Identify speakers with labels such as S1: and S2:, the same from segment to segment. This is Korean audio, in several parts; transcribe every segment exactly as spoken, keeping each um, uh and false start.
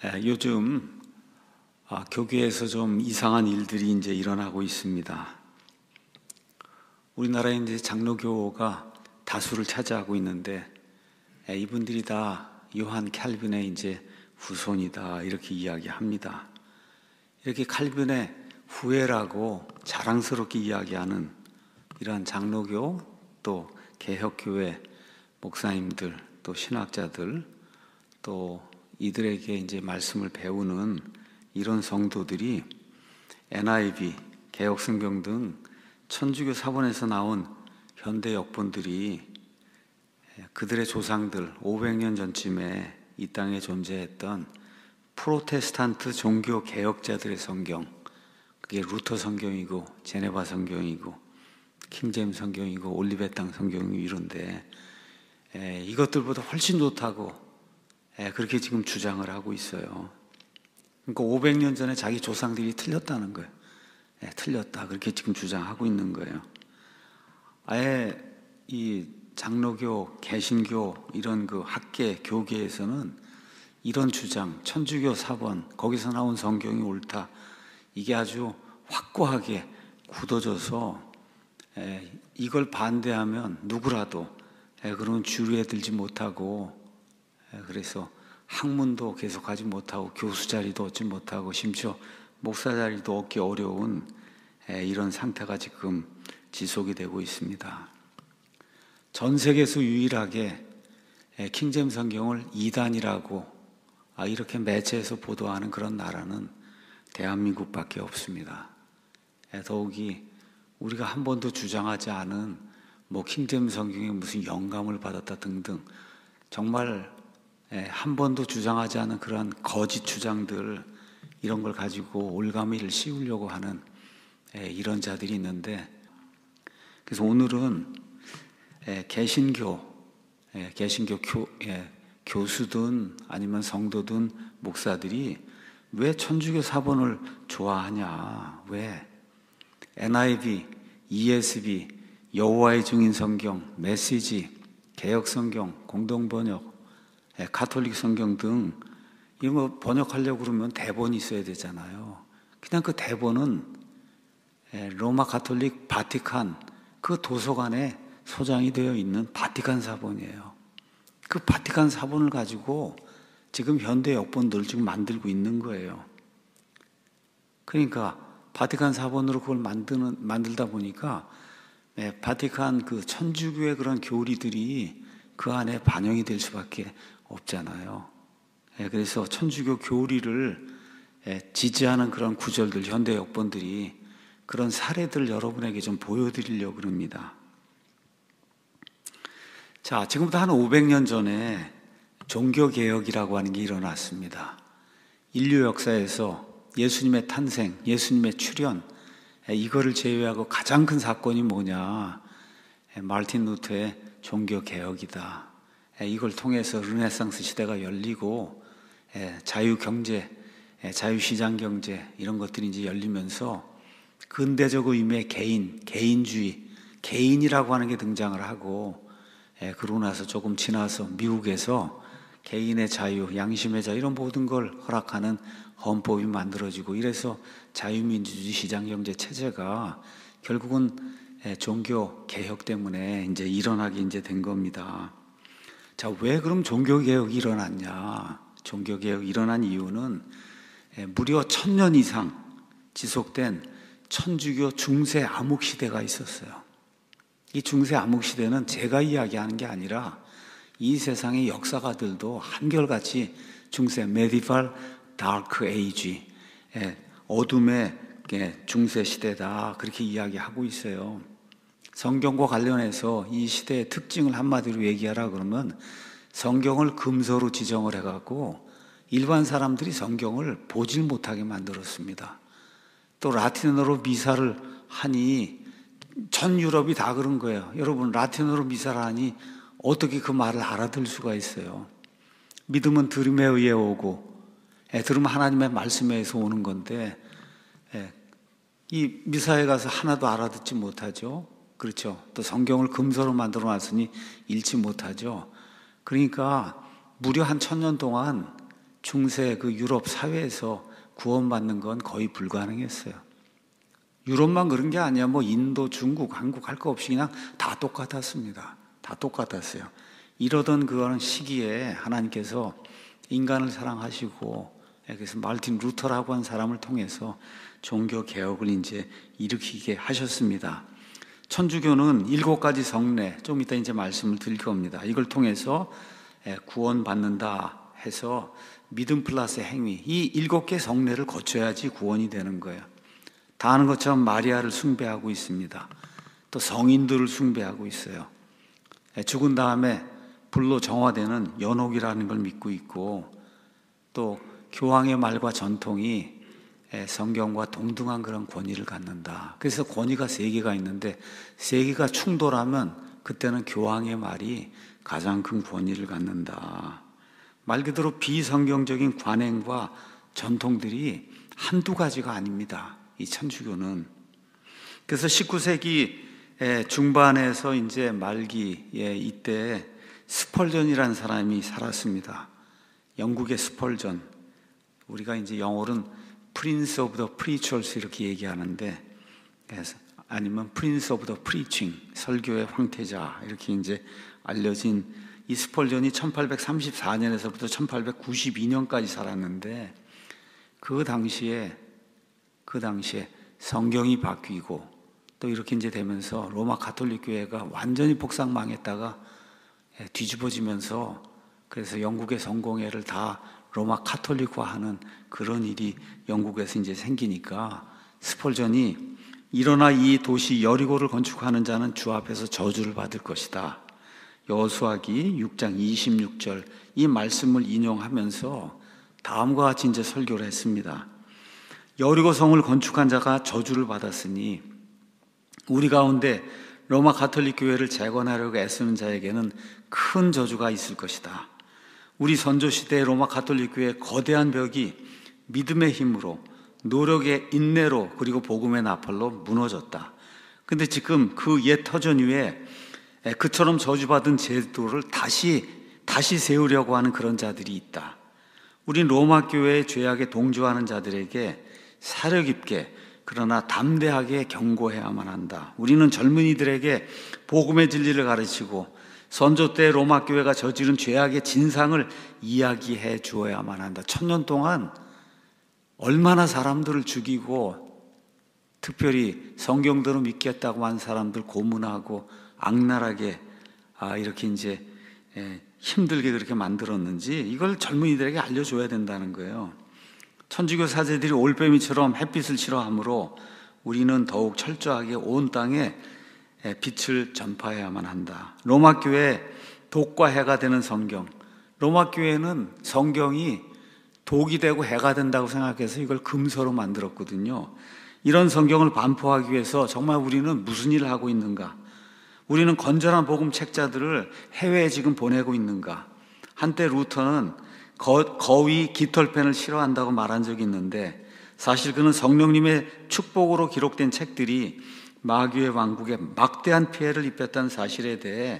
S1: 예, 요즘 아, 교계에서 좀 이상한 일들이 이제 일어나고 있습니다. 우리나라에 이제 장로교가 다수를 차지하고 있는데 예, 이분들이 다 요한 칼빈의 이제 후손이다 이렇게 이야기합니다. 이렇게 칼빈의 후예라고 자랑스럽게 이야기하는 이러한 장로교 또 개혁교회 목사님들 또 신학자들 또 이들에게 이제 말씀을 배우는 이런 성도들이 엔아이브이, 개혁성경 등 천주교 사본에서 나온 현대 역본들이 그들의 조상들 오백 년 전쯤에 이 땅에 존재했던 프로테스탄트 종교 개혁자들의 성경, 그게 루터 성경이고 제네바 성경이고 킹제임스 성경이고 올리벳 당 성경이고 이런데 에, 이것들보다 훨씬 좋다고 에, 그렇게 지금 주장을 하고 있어요. 그러니까 오백 년 전에 자기 조상들이 틀렸다는 거예요. 에, 틀렸다 그렇게 지금 주장하고 있는 거예요. 아예 이 장로교, 개신교 이런 그 학계, 교계에서는 이런 주장, 천주교 사본 거기서 나온 성경이 옳다 이게 아주 확고하게 굳어져서 에, 이걸 반대하면 누구라도 에, 그런 주류에 들지 못하고 에, 그래서 학문도 계속하지 못하고 교수 자리도 얻지 못하고 심지어 목사 자리도 얻기 어려운 에, 이런 상태가 지금 지속이 되고 있습니다. 전 세계에서 유일하게 에, 킹제임스 성경을 이단이라고 아, 이렇게 매체에서 보도하는 그런 나라는 대한민국밖에 없습니다. 에, 더욱이 우리가 한 번도 주장하지 않은 뭐 킹제임스 성경에 무슨 영감을 받았다 등등 정말 한 번도 주장하지 않은 그런 거짓 주장들 이런 걸 가지고 올가미를 씌우려고 하는 이런 자들이 있는데 그래서 오늘은 개신교, 개신교 교, 교수든 아니면 성도든 목사들이 왜 천주교 사본을 좋아하냐 왜 엔아이브이, 이에스비, 여호와의 증인 성경, 메시지, 개혁 성경, 공동 번역, 가톨릭 성경 등 이런 거 번역하려고 그러면 대본이 있어야 되잖아요. 그냥 그 대본은 로마 가톨릭 바티칸 그 도서관에 소장이 되어 있는 바티칸 사본이에요. 그 바티칸 사본을 가지고 지금 현대 역본들을 지금 만들고 있는 거예요. 그러니까 바티칸 사본으로 그걸 만드는, 만들다 보니까 네, 바티칸 그 천주교의 그런 교리들이 그 안에 반영이 될 수밖에 없잖아요. 네, 그래서 천주교 교리를 네, 지지하는 그런 구절들, 현대 역본들이 그런 사례들 여러분에게 좀 보여드리려고 합니다. 자, 지금부터 한 오백 년 전에 종교개혁이라고 하는 게 일어났습니다. 인류 역사에서 예수님의 탄생, 예수님의 출현 이거를 제외하고 가장 큰 사건이 뭐냐 마르틴 루터의 종교개혁이다. 이걸 통해서 르네상스 시대가 열리고 자유경제, 자유시장경제 이런 것들이 이제 열리면서 근대적 의미의 개인, 개인주의, 개인이라고 하는 게 등장을 하고 그러고 나서 조금 지나서 미국에서 개인의 자유, 양심의 자유 이런 모든 걸 허락하는 헌법이 만들어지고 이래서 자유민주주의 시장경제 체제가 결국은 종교 개혁 때문에 이제 일어나게 이제 된 겁니다. 자, 왜 그럼 종교 개혁이 일어났냐? 종교 개혁이 일어난 이유는 무려 천 년 이상 지속된 천주교 중세 암흑 시대가 있었어요. 이 중세 암흑 시대는 제가 이야기하는 게 아니라 이 세상의 역사가들도 한결같이 중세 메디발 다크 에이지 어둠의 중세 시대다 그렇게 이야기하고 있어요. 성경과 관련해서 이 시대의 특징을 한마디로 얘기하라 그러면 성경을 금서로 지정을 해갖고 일반 사람들이 성경을 보질 못하게 만들었습니다. 또 라틴어로 미사를 하니 전 유럽이 다 그런 거예요. 여러분 라틴어로 미사를 하니 어떻게 그 말을 알아들 수가 있어요. 믿음은 들음에 의해 오고 예, 들으면 하나님의 말씀에 의해서 오는 건데 예, 이 미사에 가서 하나도 알아듣지 못하죠. 그렇죠. 또 성경을 금서로 만들어 놨으니 읽지 못하죠. 그러니까 무려 한 천년 동안 중세 그 유럽 사회에서 구원받는 건 거의 불가능했어요. 유럽만 그런 게 아니야. 뭐 인도, 중국, 한국 할 거 없이 그냥 다 똑같았습니다. 다 똑같았어요. 이러던 그런 시기에 하나님께서 인간을 사랑하시고, 그래서 말틴 루터라고 한 사람을 통해서 종교 개혁을 이제 일으키게 하셨습니다. 천주교는 일곱 가지 성례, 좀 이따 이제 말씀을 드릴 겁니다. 이걸 통해서 구원받는다 해서 믿음 플러스 행위, 이 일곱 개 성례를 거쳐야지 구원이 되는 거예요. 다 아는 것처럼 마리아를 숭배하고 있습니다. 또 성인들을 숭배하고 있어요. 죽은 다음에 불로 정화되는 연옥이라는 걸 믿고 있고, 또 교황의 말과 전통이 성경과 동등한 그런 권위를 갖는다. 그래서 권위가 세 개가 있는데 세 개가 충돌하면 그때는 교황의 말이 가장 큰 권위를 갖는다. 말 그대로 비성경적인 관행과 전통들이 한두 가지가 아닙니다. 이 천주교는. 그래서 십구 세기 중반에서 이제 말기에 이때 스펄전이라는 사람이 살았습니다. 영국의 스펄전. 우리가 이제 영어로는 Prince of the Preachers 이렇게 얘기하는데, 아니면 Prince of the Preaching, 설교의 황태자 이렇게 이제 알려진 이 스펄전이 천팔백삼십사 년에서부터 천팔백구십이 년까지 살았는데, 그 당시에 그 당시에 성경이 바뀌고 또 이렇게 이제 되면서 로마 가톨릭 교회가 완전히 폭삭망했다가 뒤집어지면서, 그래서 영국의 성공회를 다 로마 카톨릭화하는 그런 일이 영국에서 이제 생기니까 스펄전이 일어나 이 도시 여리고를 건축하는 자는 주 앞에서 저주를 받을 것이다. 여호수아기 육 장 이십육 절 이 말씀을 인용하면서 다음과 같이 이제 설교를 했습니다. 여리고 성을 건축한 자가 저주를 받았으니 우리 가운데 로마 가톨릭 교회를 재건하려고 애쓰는 자에게는 큰 저주가 있을 것이다. 우리 선조 시대의 로마 가톨릭 교회의 거대한 벽이 믿음의 힘으로, 노력의 인내로, 그리고 복음의 나팔로 무너졌다. 근데 지금 그 옛 터전 위에 그처럼 저주받은 제도를 다시 다시 세우려고 하는 그런 자들이 있다. 우린 로마 교회의 죄악에 동조하는 자들에게 사려 깊게 그러나 담대하게 경고해야만 한다. 우리는 젊은이들에게 복음의 진리를 가르치고 선조 때 로마 교회가 저지른 죄악의 진상을 이야기해 주어야만 한다. 천년 동안 얼마나 사람들을 죽이고, 특별히 성경대로 믿겠다고 한 사람들 고문하고 악랄하게 아 이렇게 이제 힘들게 그렇게 만들었는지 이걸 젊은이들에게 알려줘야 된다는 거예요. 천주교 사제들이 올빼미처럼 햇빛을 싫어하므로 우리는 더욱 철저하게 온 땅에 빛을 전파해야만 한다. 로마 교회 독과 해가 되는 성경. 로마 교회는 성경이 독이 되고 해가 된다고 생각해서 이걸 금서로 만들었거든요. 이런 성경을 반포하기 위해서 정말 우리는 무슨 일을 하고 있는가? 우리는 건전한 복음 책자들을 해외에 지금 보내고 있는가? 한때 루터는 거, 거위 깃털펜을 싫어한다고 말한 적이 있는데, 사실 그는 성령님의 축복으로 기록된 책들이 마귀의 왕국에 막대한 피해를 입혔다는 사실에 대해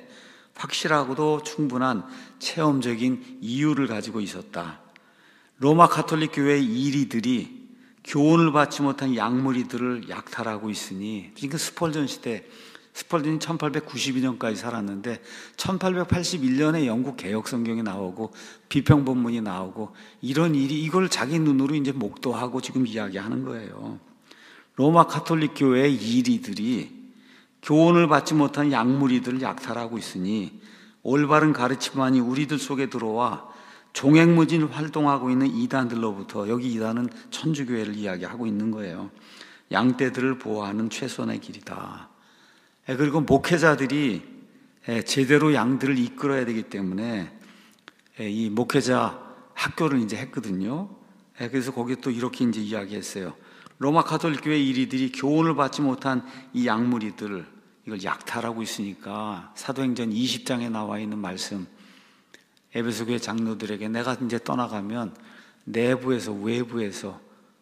S1: 확실하고도 충분한 체험적인 이유를 가지고 있었다. 로마 가톨릭 교회의 이리들이 교훈을 받지 못한 약무리들을 약탈하고 있으니, 그러니까 스펄전 시대, 스펄전이 천팔백구십이 년까지 살았는데 천팔백팔십일 년에 영국 개혁 성경이 나오고 비평 본문이 나오고 이런 일이, 이걸 자기 눈으로 이제 목도하고 지금 이야기하는 거예요. 로마 가톨릭 교회의 이리들이 교훈을 받지 못한 약무리들을 약탈하고 있으니 올바른 가르침만이 우리들 속에 들어와 종횡무진 활동하고 있는 이단들로부터, 여기 이단은 천주교회를 이야기하고 있는 거예요. 양떼들을 보호하는 최선의 길이다. 그리고 목회자들이 제대로 양들을 이끌어야 되기 때문에 이 목회자 학교를 이제 했거든요. 그래서 거기에 또 이렇게 이제 이야기했어요. 로마 가톨릭 교회 이리들이 교훈을 받지 못한 이 약무리들을 이걸 약탈하고 있으니까 사도행전 이십 장에 나와 있는 말씀, 에베소 교회 장로들에게 내가 이제 떠나가면 내부에서 외부에서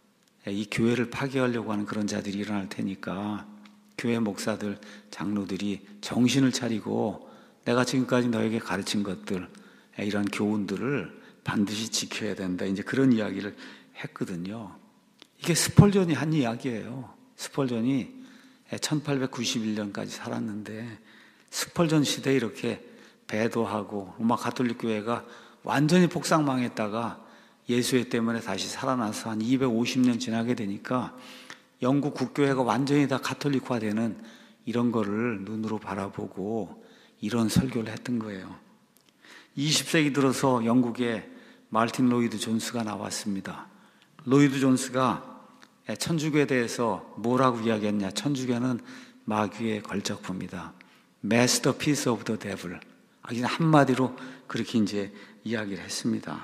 S1: 이 교회를 파괴하려고 하는 그런 자들이 일어날 테니까 교회 목사들, 장로들이 정신을 차리고 내가 지금까지 너에게 가르친 것들, 이런 교훈들을 반드시 지켜야 된다. 이제 그런 이야기를 했거든요. 이게 스펄전이 한 이야기예요. 스펄전이 천팔백구십일 년까지 살았는데 스펄전 시대에 이렇게 배도하고 로마 가톨릭 교회가 완전히 폭삭망했다가 예수회 때문에 다시 살아나서 한 이백오십 년 지나게 되니까 영국 국교회가 완전히 다 가톨릭화되는 이런 거를 눈으로 바라보고 이런 설교를 했던 거예요. 이십 세기 들어서 영국에 마르틴 로이드 존스가 나왔습니다. 로이드 존스가 천주교에 대해서 뭐라고 이야기했냐? 천주교는 마귀의 걸작품이다. Masterpiece of the devil. 그냥 한마디로 그렇게 이제 이야기를 했습니다.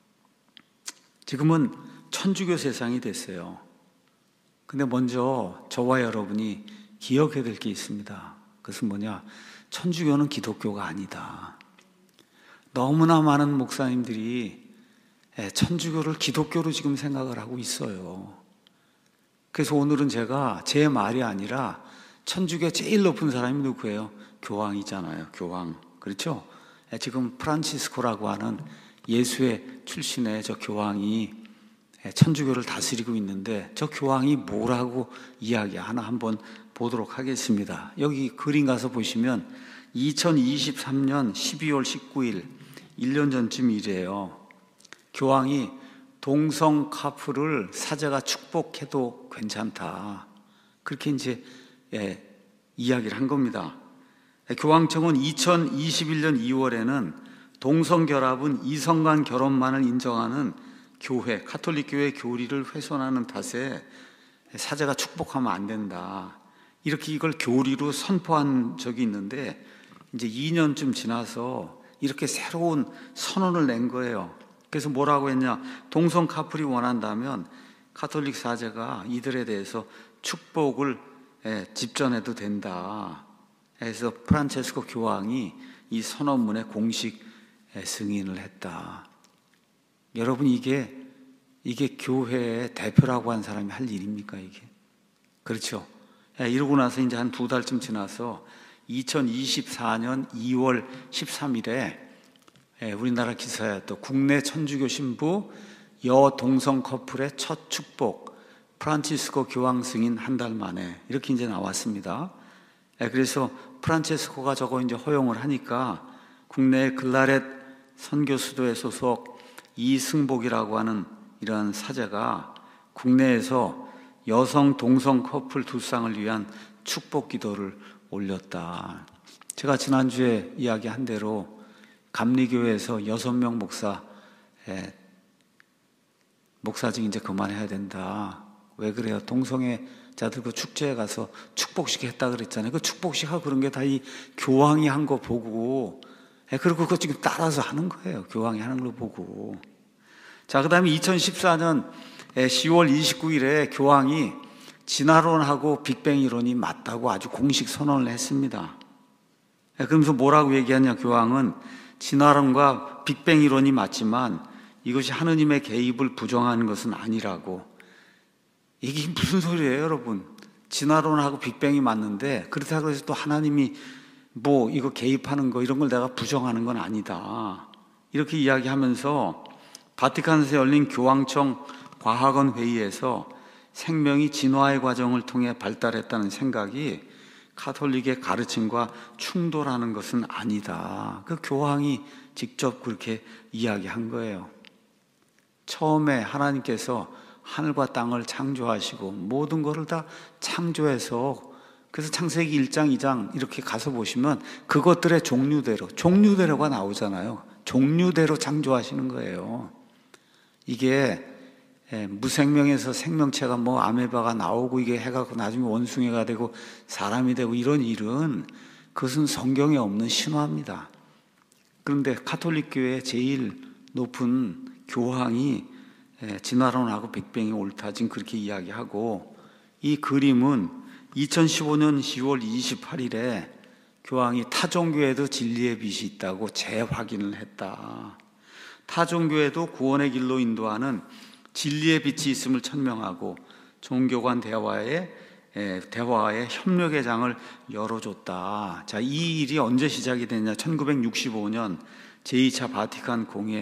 S1: 지금은 천주교 세상이 됐어요. 근데 먼저 저와 여러분이 기억해야 될 게 있습니다. 그것은 뭐냐? 천주교는 기독교가 아니다. 너무나 많은 목사님들이 천주교를 기독교로 지금 생각을 하고 있어요. 그래서 오늘은 제가 제 말이 아니라 천주교 제일 높은 사람이 누구예요? 교황이잖아요. 교황. 그렇죠? 지금 프란치스코라고 하는 예수의 출신의 저 교황이 천주교를 다스리고 있는데 저 교황이 뭐라고 이야기하나 한번 보도록 하겠습니다. 여기 그림 가서 보시면 이천이십삼 년 십이월 십구일 일 년 전쯤 이래요. 교황이 동성 커플을 사제가 축복해도 괜찮다. 그렇게 이제 예, 이야기를 한 겁니다. 교황청은 이천이십일 년 이월에는 동성 결합은 이성 간 결혼만을 인정하는 교회, 가톨릭 교회 교리를 훼손하는 탓에 사제가 축복하면 안 된다. 이렇게 이걸 교리로 선포한 적이 있는데 이제 이 년쯤 지나서 이렇게 새로운 선언을 낸 거예요. 그래서 뭐라고 했냐? 동성 커플이 원한다면 가톨릭 사제가 이들에 대해서 축복을 집전해도 된다. 그래서 프란체스코 교황이 이 선언문에 공식 승인을 했다. 여러분, 이게 이게 교회의 대표라고 한 사람이 할 일입니까, 이게? 그렇죠? 이러고 나서 이제 한 두 달쯤 지나서 이천이십사 년 이월 십삼일에 우리나라 기사에 또 국내 천주교 신부 여동성 커플의 첫 축복, 프란치스코 교황 승인 한 달 만에 이렇게 이제 나왔습니다. 그래서 프란체스코가 저거 이제 허용을 하니까 국내 글라렛 선교수도회 소속 이승복이라고 하는 이러한 사제가 국내에서 여성 동성 커플 두 쌍을 위한 축복 기도를 올렸다. 제가 지난주에 이야기한 대로 감리교회에서 여섯 명 목사 예, 목사직 이제 그만해야 된다. 왜 그래요? 동성애자들 그 축제에 가서 축복식 했다 그랬잖아요. 그 축복식하고 그런 게 다 이 교황이 한 거 보고 예, 그리고 그거 지금 따라서 하는 거예요. 교황이 하는 걸 보고. 자, 그 다음에 이천십사 년 시월 이십구일에 교황이 진화론하고 빅뱅 이론이 맞다고 아주 공식 선언을 했습니다. 그러면서 뭐라고 얘기하냐? 교황은 진화론과 빅뱅 이론이 맞지만 이것이 하느님의 개입을 부정하는 것은 아니라고. 이게 무슨 소리예요, 여러분? 진화론하고 빅뱅이 맞는데 그렇다고 해서 또 하나님이 뭐 이거 개입하는 거 이런 걸 내가 부정하는 건 아니다. 이렇게 이야기하면서 바티칸에서 열린 교황청 과학원 회의에서 생명이 진화의 과정을 통해 발달했다는 생각이 가톨릭의 가르침과 충돌하는 것은 아니다. 그 교황이 직접 그렇게 이야기한 거예요. 처음에 하나님께서 하늘과 땅을 창조하시고 모든 것을 다 창조해서, 그래서 창세기 일 장 이 장 이렇게 가서 보시면 그것들의 종류대로 종류대로가 나오잖아요. 종류대로 창조하시는 거예요. 이게 무생명에서 생명체가 뭐 아메바가 나오고 이게 해갖고 나중에 원숭이가 되고 사람이 되고 이런 일은 그것은 성경에 없는 신화입니다. 그런데 가톨릭 교회의 제일 높은 교황이 진화론하고 빅뱅이 옳다 지금 그렇게 이야기하고, 이 그림은 이천십오 년 시월 이십팔일에 교황이 타종교에도 진리의 빛이 있다고 재확인을 했다. 타종교에도 구원의 길로 인도하는 진리의 빛이 있음을 천명하고 종교 간 대화의 대화의 협력의 장을 열어줬다. 자, 이 일이 언제 시작이 됐냐? 천구백육십오 년 제이 차 바티칸 공회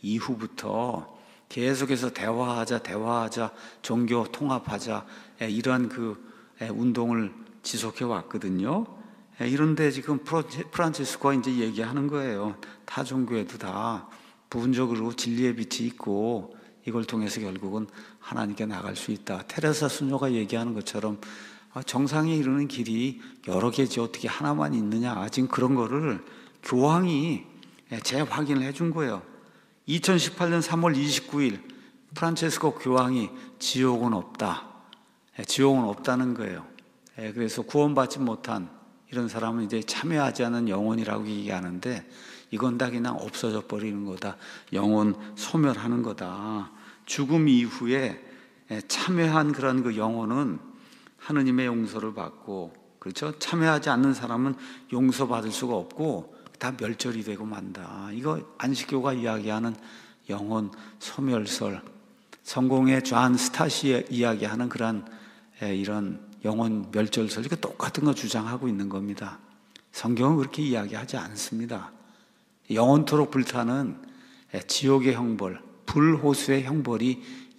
S1: 이후부터 계속해서 대화하자, 대화하자, 종교 통합하자, 이러한 그 운동을 지속해 왔거든요. 이런데 지금 프란치스코가 이제 얘기하는 거예요. 타 종교에도 다 부분적으로 진리의 빛이 있고 이걸 통해서 결국은 하나님께 나갈 수 있다. 테레사 수녀가 얘기하는 것처럼 정상에 이르는 길이 여러 개지 어떻게 하나만 있느냐. 지금 그런 거를 교황이 재확인을 해준 거예요. 이천십팔 년 삼월 이십구일 프란체스코 교황이 지옥은 없다. 지옥은 없다는 거예요. 그래서 구원받지 못한 이런 사람은 이제 참여하지 않은 영혼이라고 얘기하는데 이건 다 그냥 없어져 버리는 거다. 영혼 소멸하는 거다. 죽음 이후에 참여한 그런 그 영혼은 하느님의 용서를 받고, 그렇죠? 참여하지 않는 사람은 용서받을 수가 없고 다 멸절이 되고 만다. 이거 안식교가 이야기하는 영혼 소멸설, 성공의 존 스타시 이야기하는 그런 이런 영혼 멸절설, 이거 똑같은 거 주장하고 있는 겁니다. 성경은 그렇게 이야기하지 않습니다. 영원토록 불타는 지옥의 형벌, 불호수의 형벌이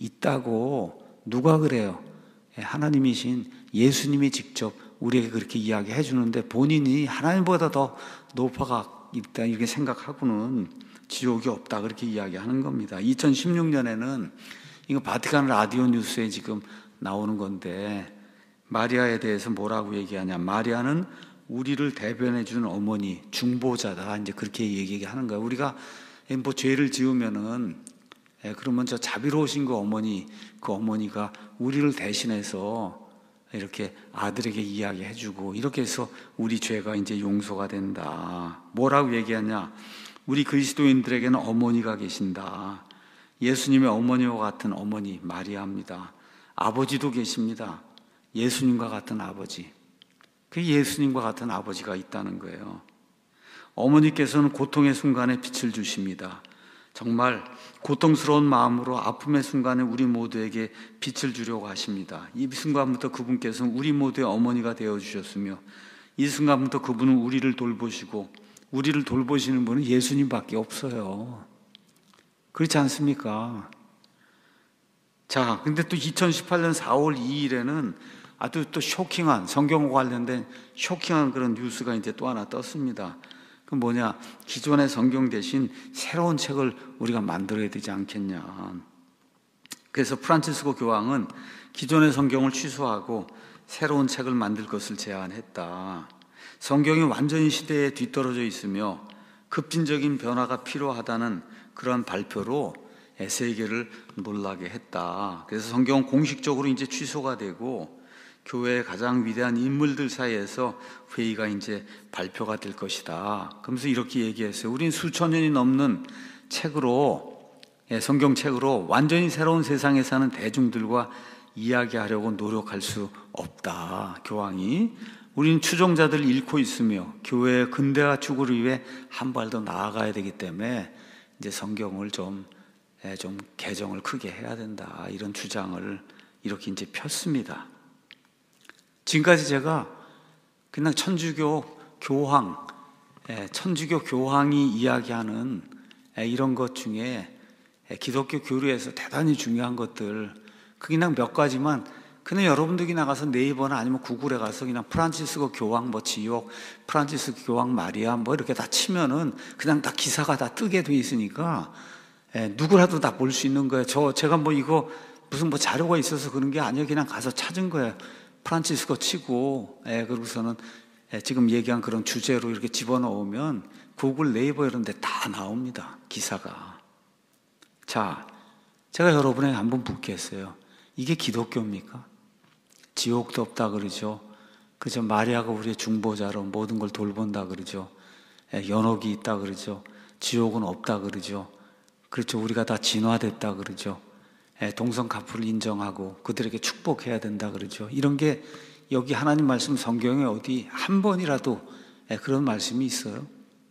S1: 있다고 누가 그래요? 하나님이신 예수님이 직접 우리에게 그렇게 이야기해 주는데 본인이 하나님보다 더 높아가 있다 이렇게 생각하고는 지옥이 없다 그렇게 이야기하는 겁니다. 이천십육 년에는 이거 바티칸 라디오 뉴스에 지금 나오는 건데 마리아에 대해서 뭐라고 얘기하냐. 마리아는 우리를 대변해 주는 어머니, 중보자다. 이제 그렇게 얘기하는 거예요. 우리가 뭐 죄를 지으면은 그러면 저 자비로우신 그 어머니, 그 어머니가 우리를 대신해서 이렇게 아들에게 이야기해 주고 이렇게 해서 우리 죄가 이제 용서가 된다. 뭐라고 얘기하냐. 우리 그리스도인들에게는 어머니가 계신다. 예수님의 어머니와 같은 어머니 마리아입니다. 아버지도 계십니다. 예수님과 같은 아버지. 그 예수님과 같은 아버지가 있다는 거예요. 어머니께서는 고통의 순간에 빛을 주십니다. 정말 고통스러운 마음으로 아픔의 순간에 우리 모두에게 빛을 주려고 하십니다. 이 순간부터 그분께서는 우리 모두의 어머니가 되어주셨으며 이 순간부터 그분은 우리를 돌보시고 우리를 돌보시는 분은 예수님밖에 없어요. 그렇지 않습니까? 자, 근데 또 이천십팔 년 사월 이일에는 아주 또 쇼킹한, 성경과 관련된 쇼킹한 그런 뉴스가 이제 또 하나 떴습니다. 그 뭐냐, 기존의 성경 대신 새로운 책을 우리가 만들어야 되지 않겠냐. 그래서 프란치스코 교황은 기존의 성경을 취소하고 새로운 책을 만들 것을 제안했다. 성경이 완전히 시대에 뒤떨어져 있으며 급진적인 변화가 필요하다는 그런 발표로 세계를 놀라게 했다. 그래서 성경은 공식적으로 이제 취소가 되고 교회의 가장 위대한 인물들 사이에서 회의가 이제 발표가 될 것이다. 그러면서 이렇게 얘기했어요. 우린 수천 년이 넘는 책으로, 성경책으로 완전히 새로운 세상에 사는 대중들과 이야기하려고 노력할 수 없다. 교황이. 우린 추종자들을 잃고 있으며 교회의 근대화 추구를 위해 한 발 더 나아가야 되기 때문에 이제 성경을 좀, 좀 개정을 크게 해야 된다. 이런 주장을 이렇게 이제 폈습니다. 지금까지 제가 그냥 천주교 교황, 천주교 교황이 이야기하는 이런 것 중에 기독교 교리에서 대단히 중요한 것들, 그냥 몇 가지만 그냥 여러분들이 나가서 네이버나 아니면 구글에 가서 그냥 프란치스코 교황 뭐 지옥, 프란치스코 교황 마리아 뭐 이렇게 다 치면은 그냥 다 기사가 다 뜨게 돼 있으니까 누구라도 다 볼 수 있는 거예요. 저 제가 뭐 이거 무슨 뭐 자료가 있어서 그런 게 아니에요. 그냥 가서 찾은 거예요. 프란치스코 치고, 예, 그러고서는 예, 지금 얘기한 그런 주제로 이렇게 집어넣으면 구글, 네이버 이런 데 다 나옵니다. 기사가. 자, 제가 여러분에게 한번 묻겠어요. 이게 기독교입니까? 지옥도 없다 그러죠. 그죠? 마리아가 우리의 중보자로 모든 걸 돌본다 그러죠. 예, 연옥이 있다 그러죠. 지옥은 없다 그러죠. 그렇죠. 우리가 다 진화됐다 그러죠. 동성 카풀을 인정하고 그들에게 축복해야 된다 그러죠. 이런 게 여기 하나님 말씀 성경에 어디 한 번이라도 그런 말씀이 있어요?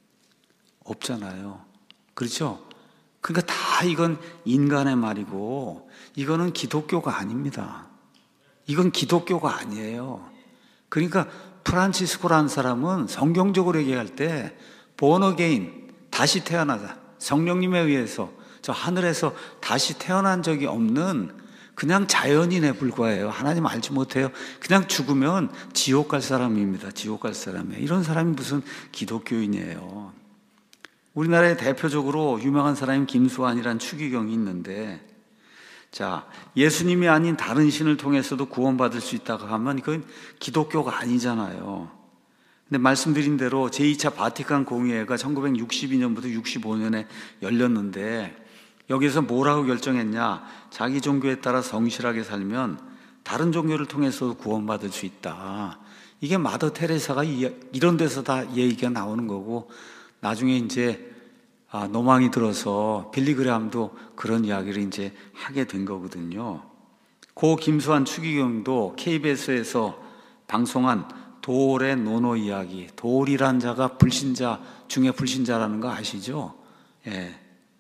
S1: 없잖아요. 그렇죠? 그러니까 다 이건 인간의 말이고 이거는 기독교가 아닙니다. 이건 기독교가 아니에요. 그러니까 프란치스코라는 사람은 성경적으로 얘기할 때 born again, 다시 태어나다, 성령님에 의해서 저 하늘에서 다시 태어난 적이 없는 그냥 자연인에 불과해요. 하나님 알지 못해요. 그냥 죽으면 지옥 갈 사람입니다. 지옥 갈 사람이에요. 이런 사람이 무슨 기독교인이에요. 우리나라에 대표적으로 유명한 사람이 김수환이라는 추기경이 있는데, 자, 예수님이 아닌 다른 신을 통해서도 구원받을 수 있다고 하면 그건 기독교가 아니잖아요. 근데 말씀드린 대로 제이 차 바티칸 공의회가 천구백육십이 년부터 육십오 년에 열렸는데, 여기서 뭐라고 결정했냐? 자기 종교에 따라 성실하게 살면 다른 종교를 통해서도 구원받을 수 있다. 이게 마더 테레사가 이런 데서 다 얘기가 나오는 거고, 나중에 이제 아, 노망이 들어서 빌리그레함도 그런 이야기를 이제 하게 된 거거든요. 고 김수환 추기경도 케이비에스에서 방송한 도올의 노노 이야기, 도올이란 자가 불신자 중에 불신자라는 거 아시죠? 예.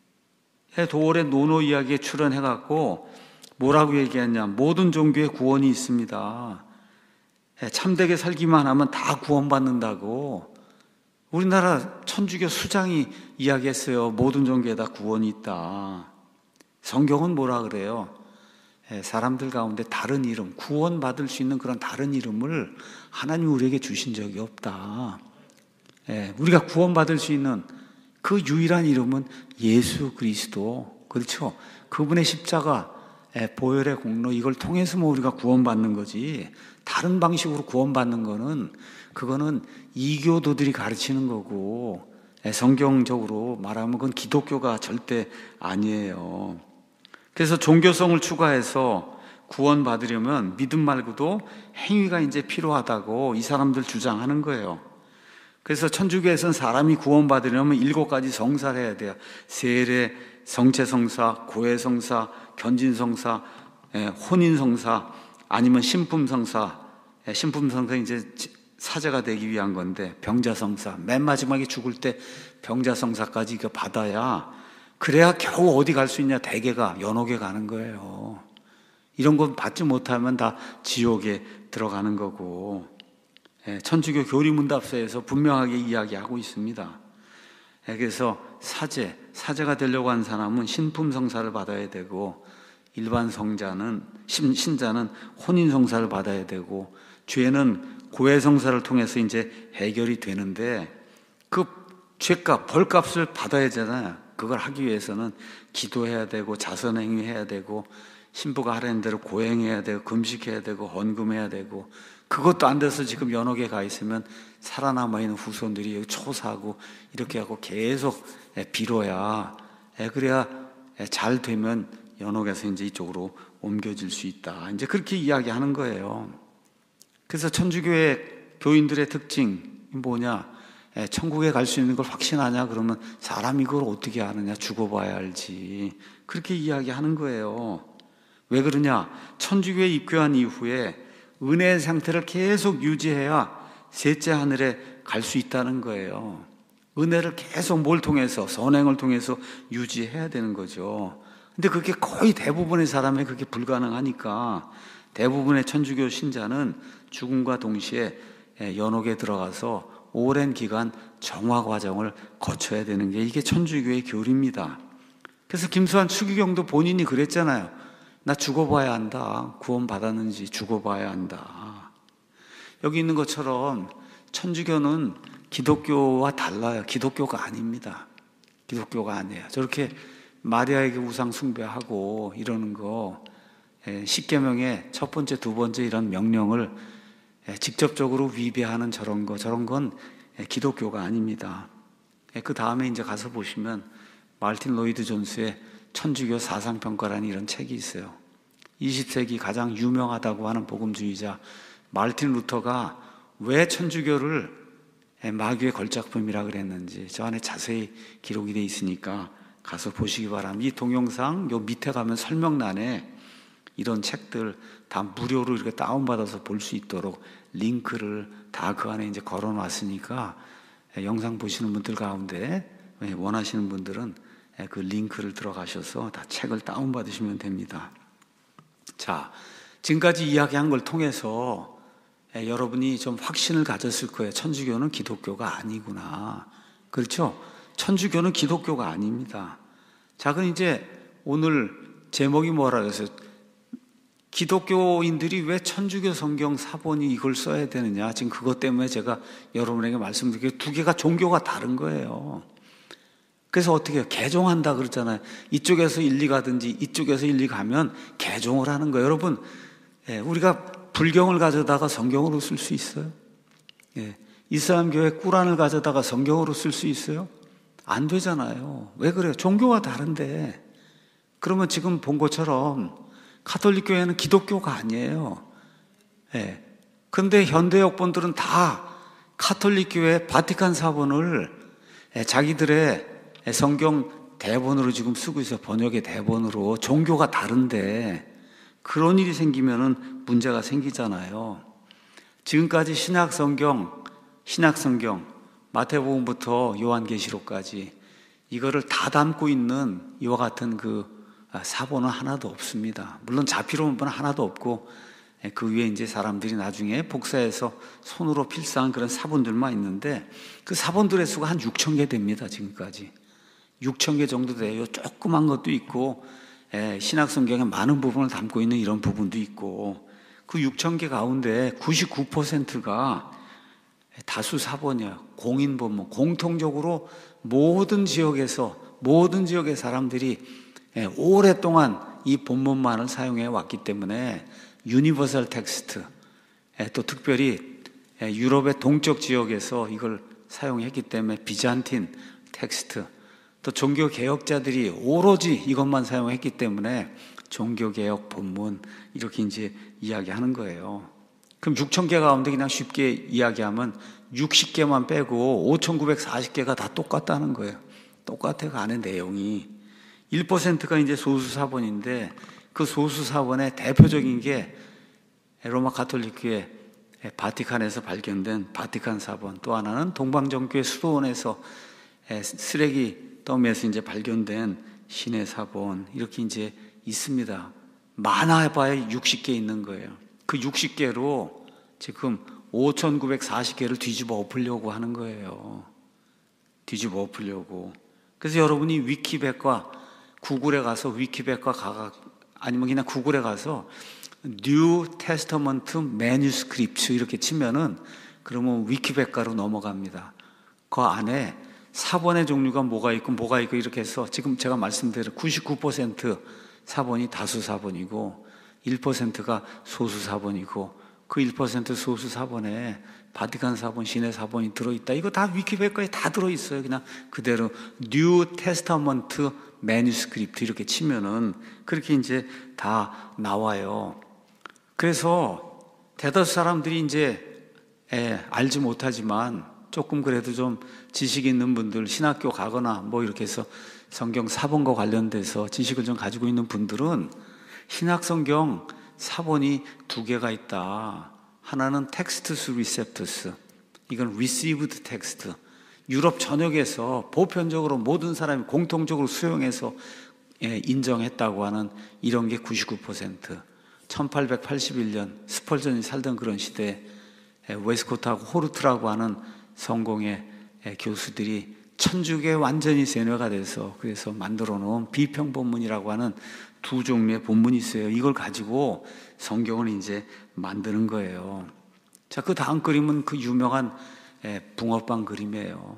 S1: 도올의 노노 이야기에 출연해갖고 뭐라고 얘기했냐? 모든 종교에 구원이 있습니다. 예, 참되게 살기만 하면 다 구원받는다고. 우리나라 천주교 수장이 이야기했어요. 모든 종교에 다 구원이 있다. 성경은 뭐라 그래요? 예, 사람들 가운데 다른 이름, 구원받을 수 있는 그런 다른 이름을 하나님이 우리에게 주신 적이 없다. 예, 우리가 구원받을 수 있는 그 유일한 이름은 예수 그리스도. 그렇죠? 그분의 십자가, 예, 보혈의 공로, 이걸 통해서만 우리가 구원받는 거지, 다른 방식으로 구원받는 거는 그거는 이교도들이 가르치는 거고, 예, 성경적으로 말하면 그건 기독교가 절대 아니에요. 그래서 종교성을 추가해서 구원받으려면 믿음 말고도 행위가 이제 필요하다고 이 사람들 주장하는 거예요. 그래서 천주교에서는 사람이 구원받으려면 일곱 가지 성사를 해야 돼요. 세례, 성체성사, 고해성사, 견진성사, 혼인성사, 아니면 신품성사. 신품성사 이제 사제가 되기 위한 건데, 병자성사, 맨 마지막에 죽을 때 병자성사까지 이거 받아야, 그래야 겨우 어디 갈 수 있냐? 대개가 연옥에 가는 거예요. 이런 건 받지 못하면 다 지옥에 들어가는 거고, 천주교 교리문답서에서 분명하게 이야기하고 있습니다. 그래서 사제, 사제가 되려고 하는 사람은 신품성사를 받아야 되고, 일반 성자는, 신자는 혼인성사를 받아야 되고, 죄는 고해성사를 통해서 이제 해결이 되는데, 그 죄값, 벌값을 받아야 되잖아요. 그걸 하기 위해서는 기도해야 되고, 자선행위해야 되고, 신부가 하라는 대로 고행해야 되고, 금식해야 되고, 헌금해야 되고, 그것도 안 돼서 지금 연옥에 가 있으면 살아남아있는 후손들이 초사하고 이렇게 하고 계속 빌어야, 그래야 잘 되면 연옥에서 이제 이쪽으로 옮겨질 수 있다. 이제 그렇게 이야기하는 거예요. 그래서 천주교의 교인들의 특징이 뭐냐? 천국에 갈 수 있는 걸 확신하냐? 그러면 사람이 이걸 어떻게 아느냐? 죽어봐야 알지. 그렇게 이야기하는 거예요. 왜 그러냐? 천주교에 입교한 이후에 은혜의 상태를 계속 유지해야 셋째 하늘에 갈 수 있다는 거예요. 은혜를 계속 뭘 통해서? 선행을 통해서 유지해야 되는 거죠. 근데 그게 거의 대부분의 사람에 그게 불가능하니까 대부분의 천주교 신자는 죽음과 동시에 연옥에 들어가서 오랜 기간 정화 과정을 거쳐야 되는 게 이게 천주교의 교리입니다. 그래서 김수환 추기경도 본인이 그랬잖아요. 나 죽어봐야 한다. 구원 받았는지 죽어봐야 한다. 여기 있는 것처럼 천주교는 기독교와 달라요. 기독교가 아닙니다. 기독교가 아니에요. 저렇게 마리아에게 우상 숭배하고 이러는 거, 십계명의 첫 번째, 두 번째 이런 명령을 직접적으로 위배하는 저런 거, 저런 건 기독교가 아닙니다. 그 다음에 이제 가서 보시면 마르틴 로이드 존스의 천주교 사상평가라는 이런 책이 있어요. 이십 세기 가장 유명하다고 하는 복음주의자 마르틴 루터가 왜 천주교를 마귀의 걸작품이라 그랬는지 저 안에 자세히 기록이 되어 있으니까 가서 보시기 바랍니다. 이 동영상 요 밑에 가면 설명란에 이런 책들 다 무료로 이렇게 다운받아서 볼 수 있도록 링크를 다 그 안에 이제 걸어 놨으니까 영상 보시는 분들 가운데 원하시는 분들은 그 링크를 들어가셔서 다 책을 다운받으시면 됩니다. 자, 지금까지 이야기한 걸 통해서 여러분이 좀 확신을 가졌을 거예요. 천주교는 기독교가 아니구나. 그렇죠? 천주교는 기독교가 아닙니다. 자, 그럼 이제 오늘 제목이 뭐라 그래서 기독교인들이 왜 천주교 성경 사본이 이걸 써야 되느냐? 지금 그것 때문에 제가 여러분에게 말씀드리게 두 개가 종교가 다른 거예요. 그래서 어떻게 해요? 개종한다 그러잖아요. 이쪽에서 일리 가든지 이쪽에서 일리 가면 개종을 하는 거예요. 여러분, 예, 우리가 불경을 가져다가 성경으로 쓸 수 있어요? 예, 이슬람 교회 꾸란을 가져다가 성경으로 쓸 수 있어요? 안 되잖아요. 왜 그래요? 종교가 다른데. 그러면 지금 본 것처럼 가톨릭 교회는 기독교가 아니에요. 예. 근데 현대 역본들은 다 가톨릭 교회 바티칸 사본을 예, 자기들의 성경 대본으로 지금 쓰고 있어요. 번역의 대본으로. 종교가 다른데 그런 일이 생기면은 문제가 생기잖아요. 지금까지 신약 성경, 신약 성경, 마태복음부터 요한계시록까지 이거를 다 담고 있는 이와 같은 그 사본은 하나도 없습니다. 물론 자필로는 하나도 없고 그 위에 이제 사람들이 나중에 복사해서 손으로 필사한 그런 사본들만 있는데 그 사본들의 수가 한 육천 개 됩니다. 지금까지 육천 개 정도 돼요. 조그만 것도 있고 신약 성경의 많은 부분을 담고 있는 이런 부분도 있고 그 육천 개 가운데 구십구 퍼센트가 다수 사본이에요. 공인 본문, 공통적으로 모든 지역에서 모든 지역의 사람들이 오랫동안 이 본문만을 사용해 왔기 때문에 유니버설 텍스트, 또 특별히 유럽의 동쪽 지역에서 이걸 사용했기 때문에 비잔틴 텍스트, 또 종교 개혁자들이 오로지 이것만 사용했기 때문에 종교 개혁 본문 이렇게 이제 이야기하는 거예요. 그럼 육천 개 가운데 그냥 쉽게 이야기하면 육십 개만 빼고 오천구백사십 개가 다 똑같다는 거예요. 똑같아요. 그 안에 내용이. 일 퍼센트가 이제 소수 사본인데 그 소수 사본의 대표적인 게 로마 가톨릭 교회 바티칸에서 발견된 바티칸 사본, 또 하나는 동방정교회 수도원에서 쓰레기 더미에서 이제 발견된 신의 사본, 이렇게 이제 있습니다. 많아봐야 육십 개 있는 거예요. 그 육십 개로 지금 오천구백사십 개를 뒤집어 엎으려고 하는 거예요. 뒤집어 엎으려고. 그래서 여러분이 위키백과 구글에 가서 위키백과 가가 아니면 그냥 구글에 가서 New Testament Manuscript 이렇게 치면은 그러면 위키백과로 넘어갑니다. 그 안에 사본의 종류가 뭐가 있고 뭐가 있고 이렇게 해서 지금 제가 말씀드린 구십구 퍼센트 사본이 다수 사본이고 일 퍼센트가 소수 사본이고 그 일 퍼센트 소수 사본에 바티칸 사본, 신의 사본이 들어있다. 이거 다 위키백과에 다 들어있어요. 그냥 그대로 New Testament Manuscript 이렇게 치면은 그렇게 이제 다 나와요. 그래서 대다수 사람들이 이제 에, 알지 못하지만 조금 그래도 좀 지식 있는 분들, 신학교 가거나 뭐 이렇게 해서 성경 사본과 관련돼서 지식을 좀 가지고 있는 분들은 신약 성경 사본이 두 개가 있다. 하나는 Textus Receptus, 이건 Received Text. 유럽 전역에서 보편적으로 모든 사람이 공통적으로 수용해서 인정했다고 하는 이런 게 구십구 퍼센트. 천팔백팔십일 년 스펄전이 살던 그런 시대에 웨스코트하고 호르트라고 하는 성공의 교수들이 천주교에 완전히 세뇌가 돼서 그래서 만들어 놓은 비평본문이라고 하는 두 종류의 본문이 있어요. 이걸 가지고 성경을 이제 만드는 거예요. 자, 그 다음 그림은 그 유명한 붕어빵 그림이에요.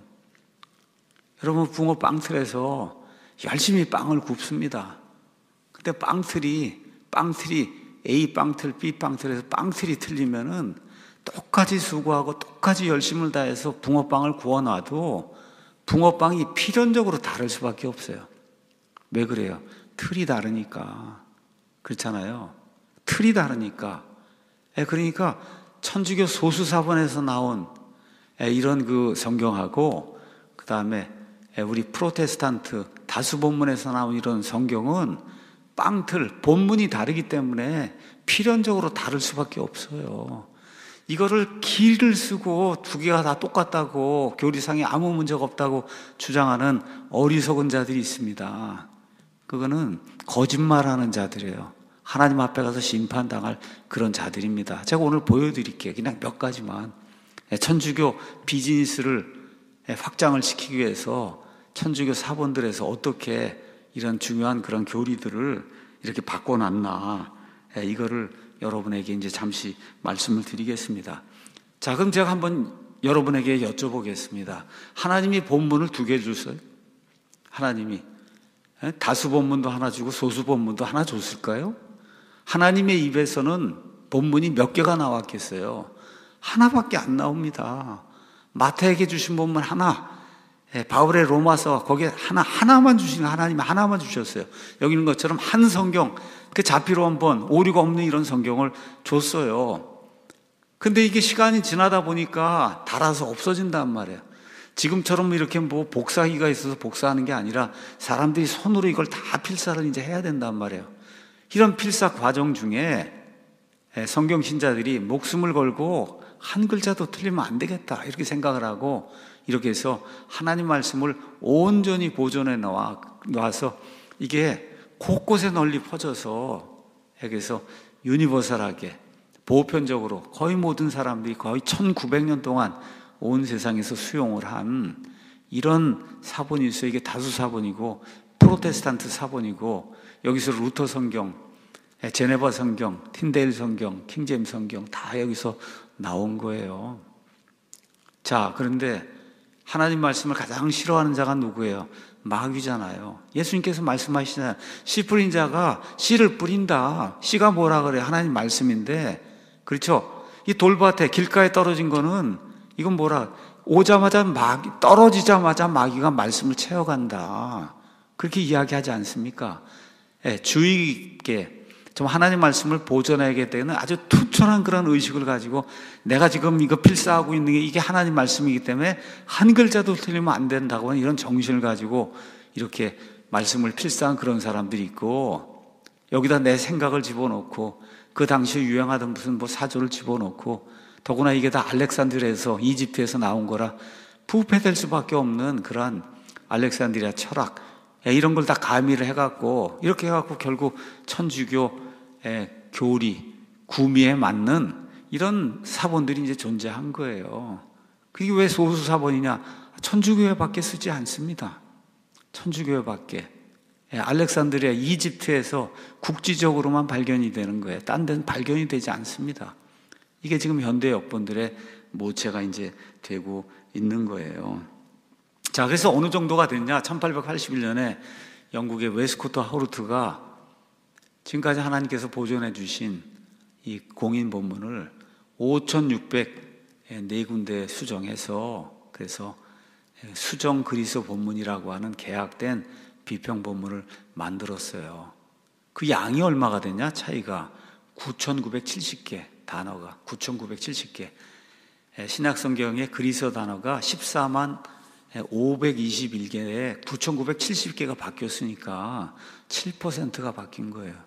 S1: 여러분, 붕어빵 틀에서 열심히 빵을 굽습니다. 근데 빵틀이, 빵틀이 A 빵틀, B 빵틀에서 빵틀이 틀리면은 똑같이 수고하고 똑같이 열심을 다해서 붕어빵을 구워놔도 붕어빵이 필연적으로 다를 수밖에 없어요. 왜 그래요? 틀이 다르니까. 그렇잖아요. 틀이 다르니까. 그러니까 천주교 소수사본에서 나온 이런 그 성경하고 그 다음에 우리 프로테스탄트 다수본문에서 나온 이런 성경은 빵틀, 본문이 다르기 때문에 필연적으로 다를 수밖에 없어요. 이거를 길을 쓰고 두 개가 다 똑같다고 교리상에 아무 문제가 없다고 주장하는 어리석은 자들이 있습니다. 그거는 거짓말하는 자들이에요. 하나님 앞에 가서 심판당할 그런 자들입니다. 제가 오늘 보여드릴게요. 그냥 몇 가지만. 천주교 비즈니스를 확장을 시키기 위해서 천주교 사본들에서 어떻게 이런 중요한 그런 교리들을 이렇게 바꿔놨나? 이거를 여러분에게 이제 잠시 말씀을 드리겠습니다. 자, 그럼 제가 한번 여러분에게 여쭤보겠습니다. 하나님이 본문을 두 개 줬어요? 하나님이 다수 본문도 하나 주고 소수 본문도 하나 줬을까요? 하나님의 입에서는 본문이 몇 개가 나왔겠어요? 하나밖에 안 나옵니다. 마태에게 주신 본문 하나, 바울의 로마서 거기에 하나, 하나만 주신 하나님이 하나만 주셨어요. 여기 있는 것처럼 한 성경, 그 자피로 한 번, 오류가 없는 이런 성경을 줬어요. 근데 이게 시간이 지나다 보니까 닳아서 없어진단 말이에요. 지금처럼 이렇게 뭐 복사기가 있어서 복사하는 게 아니라 사람들이 손으로 이걸 다 필사를 이제 해야 된단 말이에요. 이런 필사 과정 중에 성경 신자들이 목숨을 걸고 한 글자도 틀리면 안 되겠다 이렇게 생각을 하고 이렇게 해서 하나님 말씀을 온전히 보존해 놓아, 놔서 이게 곳곳에 널리 퍼져서 여기서 유니버설하게 보편적으로 거의 모든 사람들이 거의 천구백 년 동안 온 세상에서 수용을 한 이런 사본이 있어요. 이게 다수 사본이고 프로테스탄트 사본이고 여기서 루터 성경, 제네바 성경, 틴데일 성경, 킹제임스 성경 다 여기서 나온 거예요. 자, 그런데 하나님 말씀을 가장 싫어하는 자가 누구예요? 마귀잖아요. 예수님께서 말씀하시잖아요. 씨 뿌린 자가 씨를 뿌린다. 씨가 뭐라 그래요? 하나님 말씀인데, 그렇죠? 이 돌밭에 길가에 떨어진 거는 이건 뭐라? 오자마자 마귀, 떨어지자마자 마귀가 말씀을 채워간다. 그렇게 이야기하지 않습니까? 예, 주의 있게 좀 하나님 말씀을 보존해야겠다 되는 아주 투철한 그런 의식을 가지고 내가 지금 이거 필사하고 있는 게 이게 하나님 말씀이기 때문에 한 글자도 틀리면 안 된다고 하는 이런 정신을 가지고 이렇게 말씀을 필사한 그런 사람들이 있고, 여기다 내 생각을 집어넣고 그 당시에 유행하던 무슨 뭐 사조를 집어넣고, 더구나 이게 다 알렉산드리아에서 이집트에서 나온 거라 부패될 수밖에 없는 그러한 알렉산드리아 철학, 이런 걸 다 가미를 해갖고 이렇게 해갖고 결국 천주교의 교리, 구미에 맞는 이런 사본들이 이제 존재한 거예요. 그게 왜 소수 사본이냐? 천주교회밖에 쓰지 않습니다. 천주교회밖에. 알렉산드리아 이집트에서 국지적으로만 발견이 되는 거예요. 딴 데는 발견이 되지 않습니다. 이게 지금 현대 역본들의 모체가 이제 되고 있는 거예요. 자, 그래서 어느 정도가 됐냐? 천팔백팔십일 년에 영국의 웨스코트 하우르트가 지금까지 하나님께서 보존해 주신 이 공인 본문을 오천육백사 군데 수정해서, 그래서 수정 그리스 본문이라고 하는 개약된 비평 본문을 만들었어요. 그 양이 얼마가 되냐? 차이가 구천구백칠십 개 단어가 구천구백칠십 개. 신약성경의 그리스어 단어가 십사만 오백이십일 개에 구천구백칠십 개가 바뀌었으니까 칠 퍼센트가 바뀐 거예요.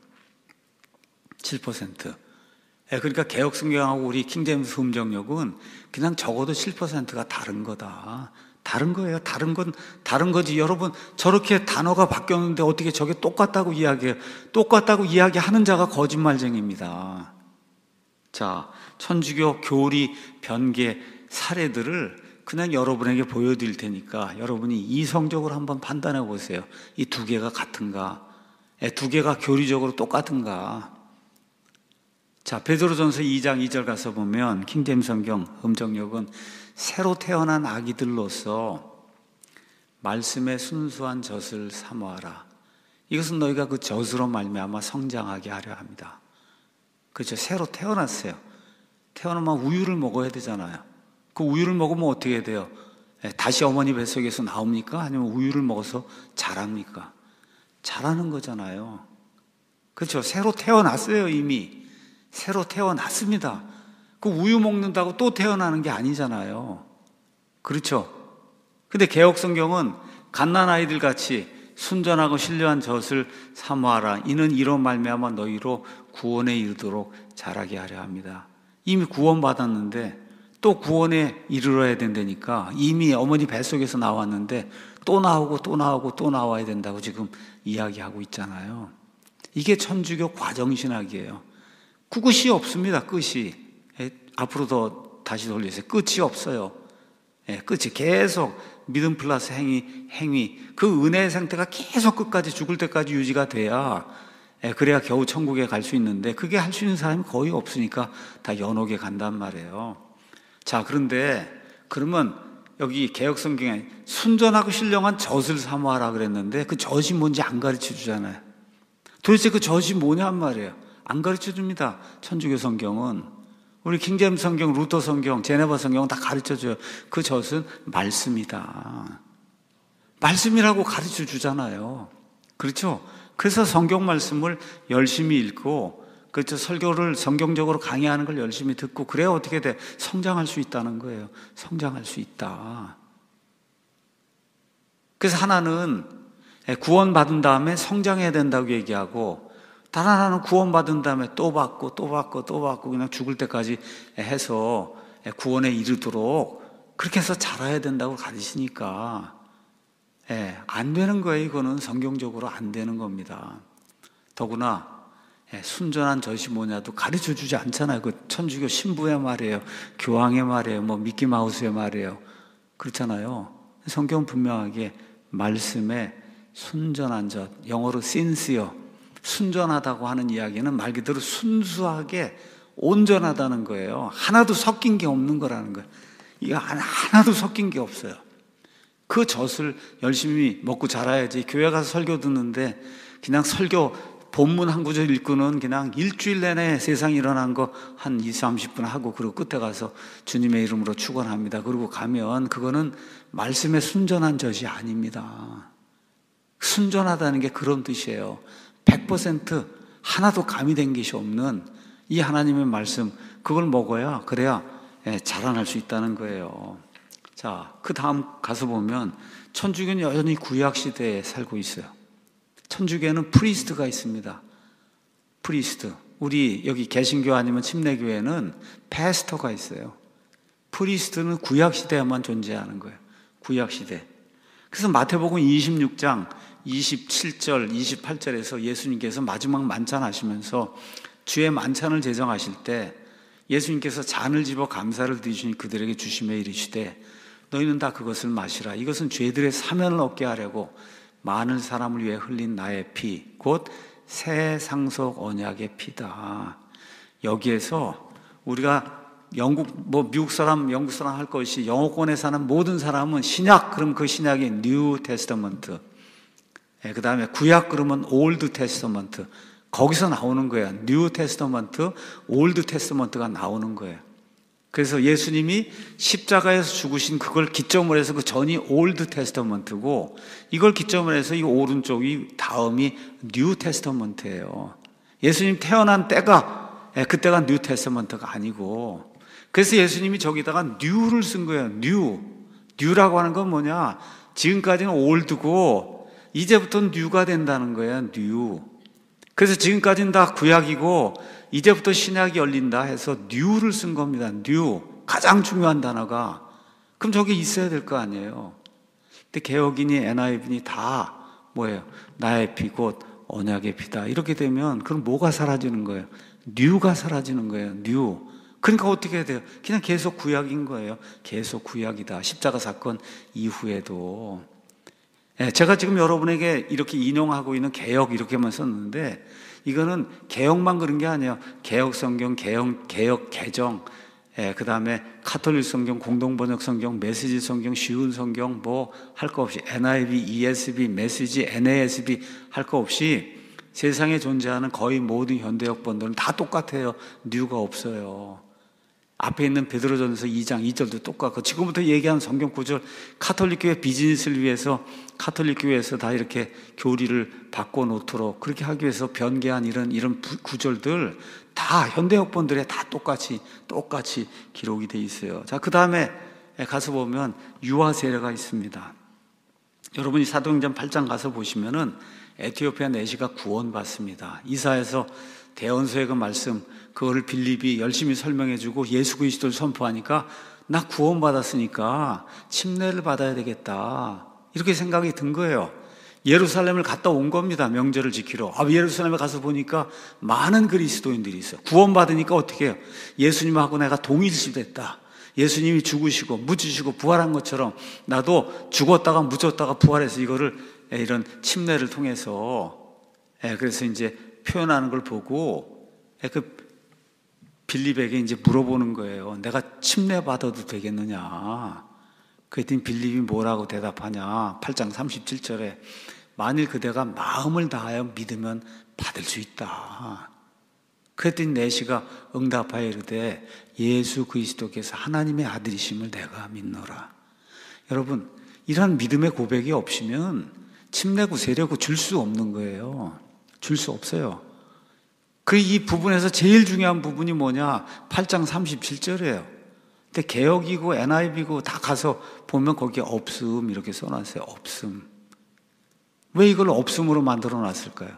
S1: 칠 퍼센트. 그러니까 개혁성경하고 우리 킹제임스 음정역은 그냥 적어도 칠 퍼센트가 다른 거다. 다른 거예요. 다른 건 다른 거지. 여러분, 저렇게 단어가 바뀌었는데 어떻게 저게 똑같다고 이야기해요? 똑같다고 이야기하는 자가 거짓말쟁이입니다. 자, 천주교 교리 변개 사례들을 그냥 여러분에게 보여드릴 테니까 여러분이 이성적으로 한번 판단해 보세요. 이 두 개가 같은가? 두 개가 교리적으로 똑같은가? 자, 베드로전서 이 장 이 절 가서 보면 킹제임스 성경 음정역은 새로 태어난 아기들로서 말씀의 순수한 젖을 사모하라. 이것은 너희가 그 젖으로 말미암아 성장하게 하려 합니다. 그렇죠? 새로 태어났어요. 태어나면 우유를 먹어야 되잖아요. 그 우유를 먹으면 어떻게 돼요? 다시 어머니 뱃속에서 나옵니까? 아니면 우유를 먹어서 자랍니까? 자라는 거잖아요. 그렇죠? 새로 태어났어요. 이미 새로 태어났습니다. 그 우유 먹는다고 또 태어나는 게 아니잖아요. 그렇죠? 근데 개혁성경은 갓난아이들 같이 순전하고 신령한 젖을 사모하라. 이는 이로 말미암아 너희로 구원에 이르도록 자라게 하려 합니다. 이미 구원받았는데 또 구원에 이르러야 된다니까. 이미 어머니 뱃속에서 나왔는데 또 나오고 또 나오고 또 나와야 된다고 지금 이야기하고 있잖아요. 이게 천주교 과정신학이에요. 끝이 없습니다. 끝이. 앞으로 더 다시 돌리세요. 끝이 없어요. 끝이 계속 믿음 플러스 행위, 행위. 그 은혜의 상태가 계속 끝까지 죽을 때까지 유지가 돼야, 예, 그래야 겨우 천국에 갈 수 있는데, 그게 할 수 있는 사람이 거의 없으니까 다 연옥에 간단 말이에요. 자, 그런데 그러면 여기 개역성경에 순전하고 신령한 젖을 사모하라 그랬는데, 그 젖이 뭔지 안 가르쳐 주잖아요. 도대체 그 젖이 뭐냔 말이에요. 안 가르쳐 줍니다. 천주교 성경은. 우리 킹제임스 성경, 루터 성경, 제네바 성경은 다 가르쳐줘요. 그 젖은 말씀이다. 말씀이라고 가르쳐 주잖아요. 그렇죠? 그래서 성경 말씀을 열심히 읽고, 그렇죠? 설교를 성경적으로 강의하는 걸 열심히 듣고, 그래야 어떻게 돼? 성장할 수 있다는 거예요. 성장할 수 있다. 그래서 하나는 구원받은 다음에 성장해야 된다고 얘기하고, 다른 하나는 구원받은 다음에 또 받고 또 받고 또 받고 그냥 죽을 때까지 해서 구원에 이르도록 그렇게 해서 자라야 된다고 가르치니까, 예, 안 되는 거예요. 이거는 성경적으로 안 되는 겁니다. 더구나 예, 순전한 젖이 뭐냐도 가르쳐 주지 않잖아요. 그 천주교 신부의 말이에요. 교황의 말이에요. 뭐 미키마우스의 말이에요. 그렇잖아요. 성경은 분명하게 말씀에 순전한 젖, 영어로 sincere, 순전하다고 하는 이야기는 말 그대로 순수하게 온전하다는 거예요. 하나도 섞인 게 없는 거라는 거예요. 이거 하나도 섞인 게 없어요. 그 젖을 열심히 먹고 자라야지. 교회 가서 설교 듣는데 그냥 설교 본문 한 구절 읽고는 그냥 일주일 내내 세상에 일어난 거 한 이십, 삼십 분 하고, 그리고 끝에 가서 주님의 이름으로 축원합니다. 그리고 가면 그거는 말씀의 순전한 젖이 아닙니다. 순전하다는 게 그런 뜻이에요. 백 퍼센트 하나도 가미된 것이 없는 이 하나님의 말씀, 그걸 먹어야, 그래야 자라날 수 있다는 거예요. 자, 그 다음 가서 보면 천주교는 여전히 구약시대에 살고 있어요. 천주교에는 프리스트가 있습니다. 프리스트. 우리 여기 개신교 아니면 침례교회는 패스터가 있어요. 프리스트는 구약시대에만 존재하는 거예요. 구약시대. 그래서 마태복음 이십육 장 이십칠 절, 이십팔 절에서 예수님께서 마지막 만찬 하시면서 주의 만찬을 제정하실 때 예수님께서 잔을 집어 감사를 드리시니 그들에게 주시며 이르시되 너희는 다 그것을 마시라. 이것은 죄들의 사면을 얻게 하려고 많은 사람을 위해 흘린 나의 피, 곧 새 상속 언약의 피다. 여기에서 우리가 영국, 뭐 미국 사람, 영국 사람 할 것이 영어권에 사는 모든 사람은 신약, 그럼 그 신약이 뉴 테스터먼트. 예, 그 다음에 구약 그러면 올드 테스터먼트. 거기서 나오는 거예요. 뉴 테스터먼트, 올드 테스터먼트가 나오는 거예요. 그래서 예수님이 십자가에서 죽으신 그걸 기점으로 해서 그 전이 올드 테스터먼트고, 이걸 기점으로 해서 이 오른쪽이 다음이 뉴 테스터먼트예요. 예수님 태어난 때가, 예, 그때가 뉴 테스터먼트가 아니고, 그래서 예수님이 저기다가 뉴를 쓴 거예요. 뉴. 뉴라고 하는 건 뭐냐? 지금까지는 올드고 이제부터는 뉴가 된다는 거예요. 뉴. 그래서 지금까지는 다 구약이고 이제부터 신약이 열린다 해서 뉴를 쓴 겁니다. 뉴. 가장 중요한 단어가. 그럼 저게 있어야 될 거 아니에요. 근데 개혁인이 엔아이브니 다 뭐예요? 나의 피 곧 언약의 피다. 이렇게 되면 그럼 뭐가 사라지는 거예요? 뉴가 사라지는 거예요. 뉴. 그러니까 어떻게 해야 돼요? 그냥 계속 구약인 거예요. 계속 구약이다. 십자가 사건 이후에도. 예, 제가 지금 여러분에게 이렇게 인용하고 있는 개역 이렇게만 썼는데, 이거는 개역만 그런 게 아니에요. 개역 성경, 개역, 개역 개정, 예, 그 다음에 카톨릭 성경, 공동번역 성경, 메시지 성경, 쉬운 성경, 뭐 할 거 없이 엔아이브이, 이에스비, 메시지, 엔에이에스비 할 거 없이 세상에 존재하는 거의 모든 현대역 본들은 다 똑같아요. 뉴가 없어요. 앞에 있는 베드로전서 이 장 이 절도 똑같고, 지금부터 얘기하는 성경 구절, 카톨릭 교회 비즈니스를 위해서 카톨릭 교회에서 다 이렇게 교리를 바꿔놓도록 그렇게 하기 위해서 변개한 이런 이런 구절들 다 현대역본들에 다 똑같이 똑같이 기록이 돼 있어요. 자, 그 다음에 가서 보면 유아 세례가 있습니다. 여러분이 사도행전 팔 장 가서 보시면은 에티오피아 내시가 구원받습니다. 이사에서 대언서의 그 말씀, 그거를 빌립이 열심히 설명해주고 예수 그리스도를 선포하니까 나 구원받았으니까 침례를 받아야 되겠다, 이렇게 생각이 든 거예요. 예루살렘을 갔다 온 겁니다. 명절을 지키러. 아, 예루살렘에 가서 보니까 많은 그리스도인들이 있어요. 구원받으니까 어떻게 해요? 예수님하고 내가 동일시 됐다. 예수님이 죽으시고 묻으시고 부활한 것처럼 나도 죽었다가 묻었다가 부활해서 이거를 이런 침례를 통해서 그래서 이제 표현하는 걸 보고 그 빌립에게 이제 물어보는 거예요. 내가 침례 받아도 되겠느냐? 그랬더니 빌립이 뭐라고 대답하냐? 팔 장 삼십칠 절에 만일 그대가 마음을 다하여 믿으면 받을 수 있다. 그랬더니 내시가 응답하여 이르되 예수 그리스도께서 하나님의 아들이심을 내가 믿노라. 여러분, 이러한 믿음의 고백이 없으면 침례 구세례고 줄 수 없는 거예요. 줄 수 없어요. 그 이 부분에서 제일 중요한 부분이 뭐냐? 팔 장 삼십칠 절이에요. 근데 개역이고 엔아이브이고 다 가서 보면 거기에 없음 이렇게 써놨어요. 없음. 왜 이걸 없음으로 만들어 놨을까요?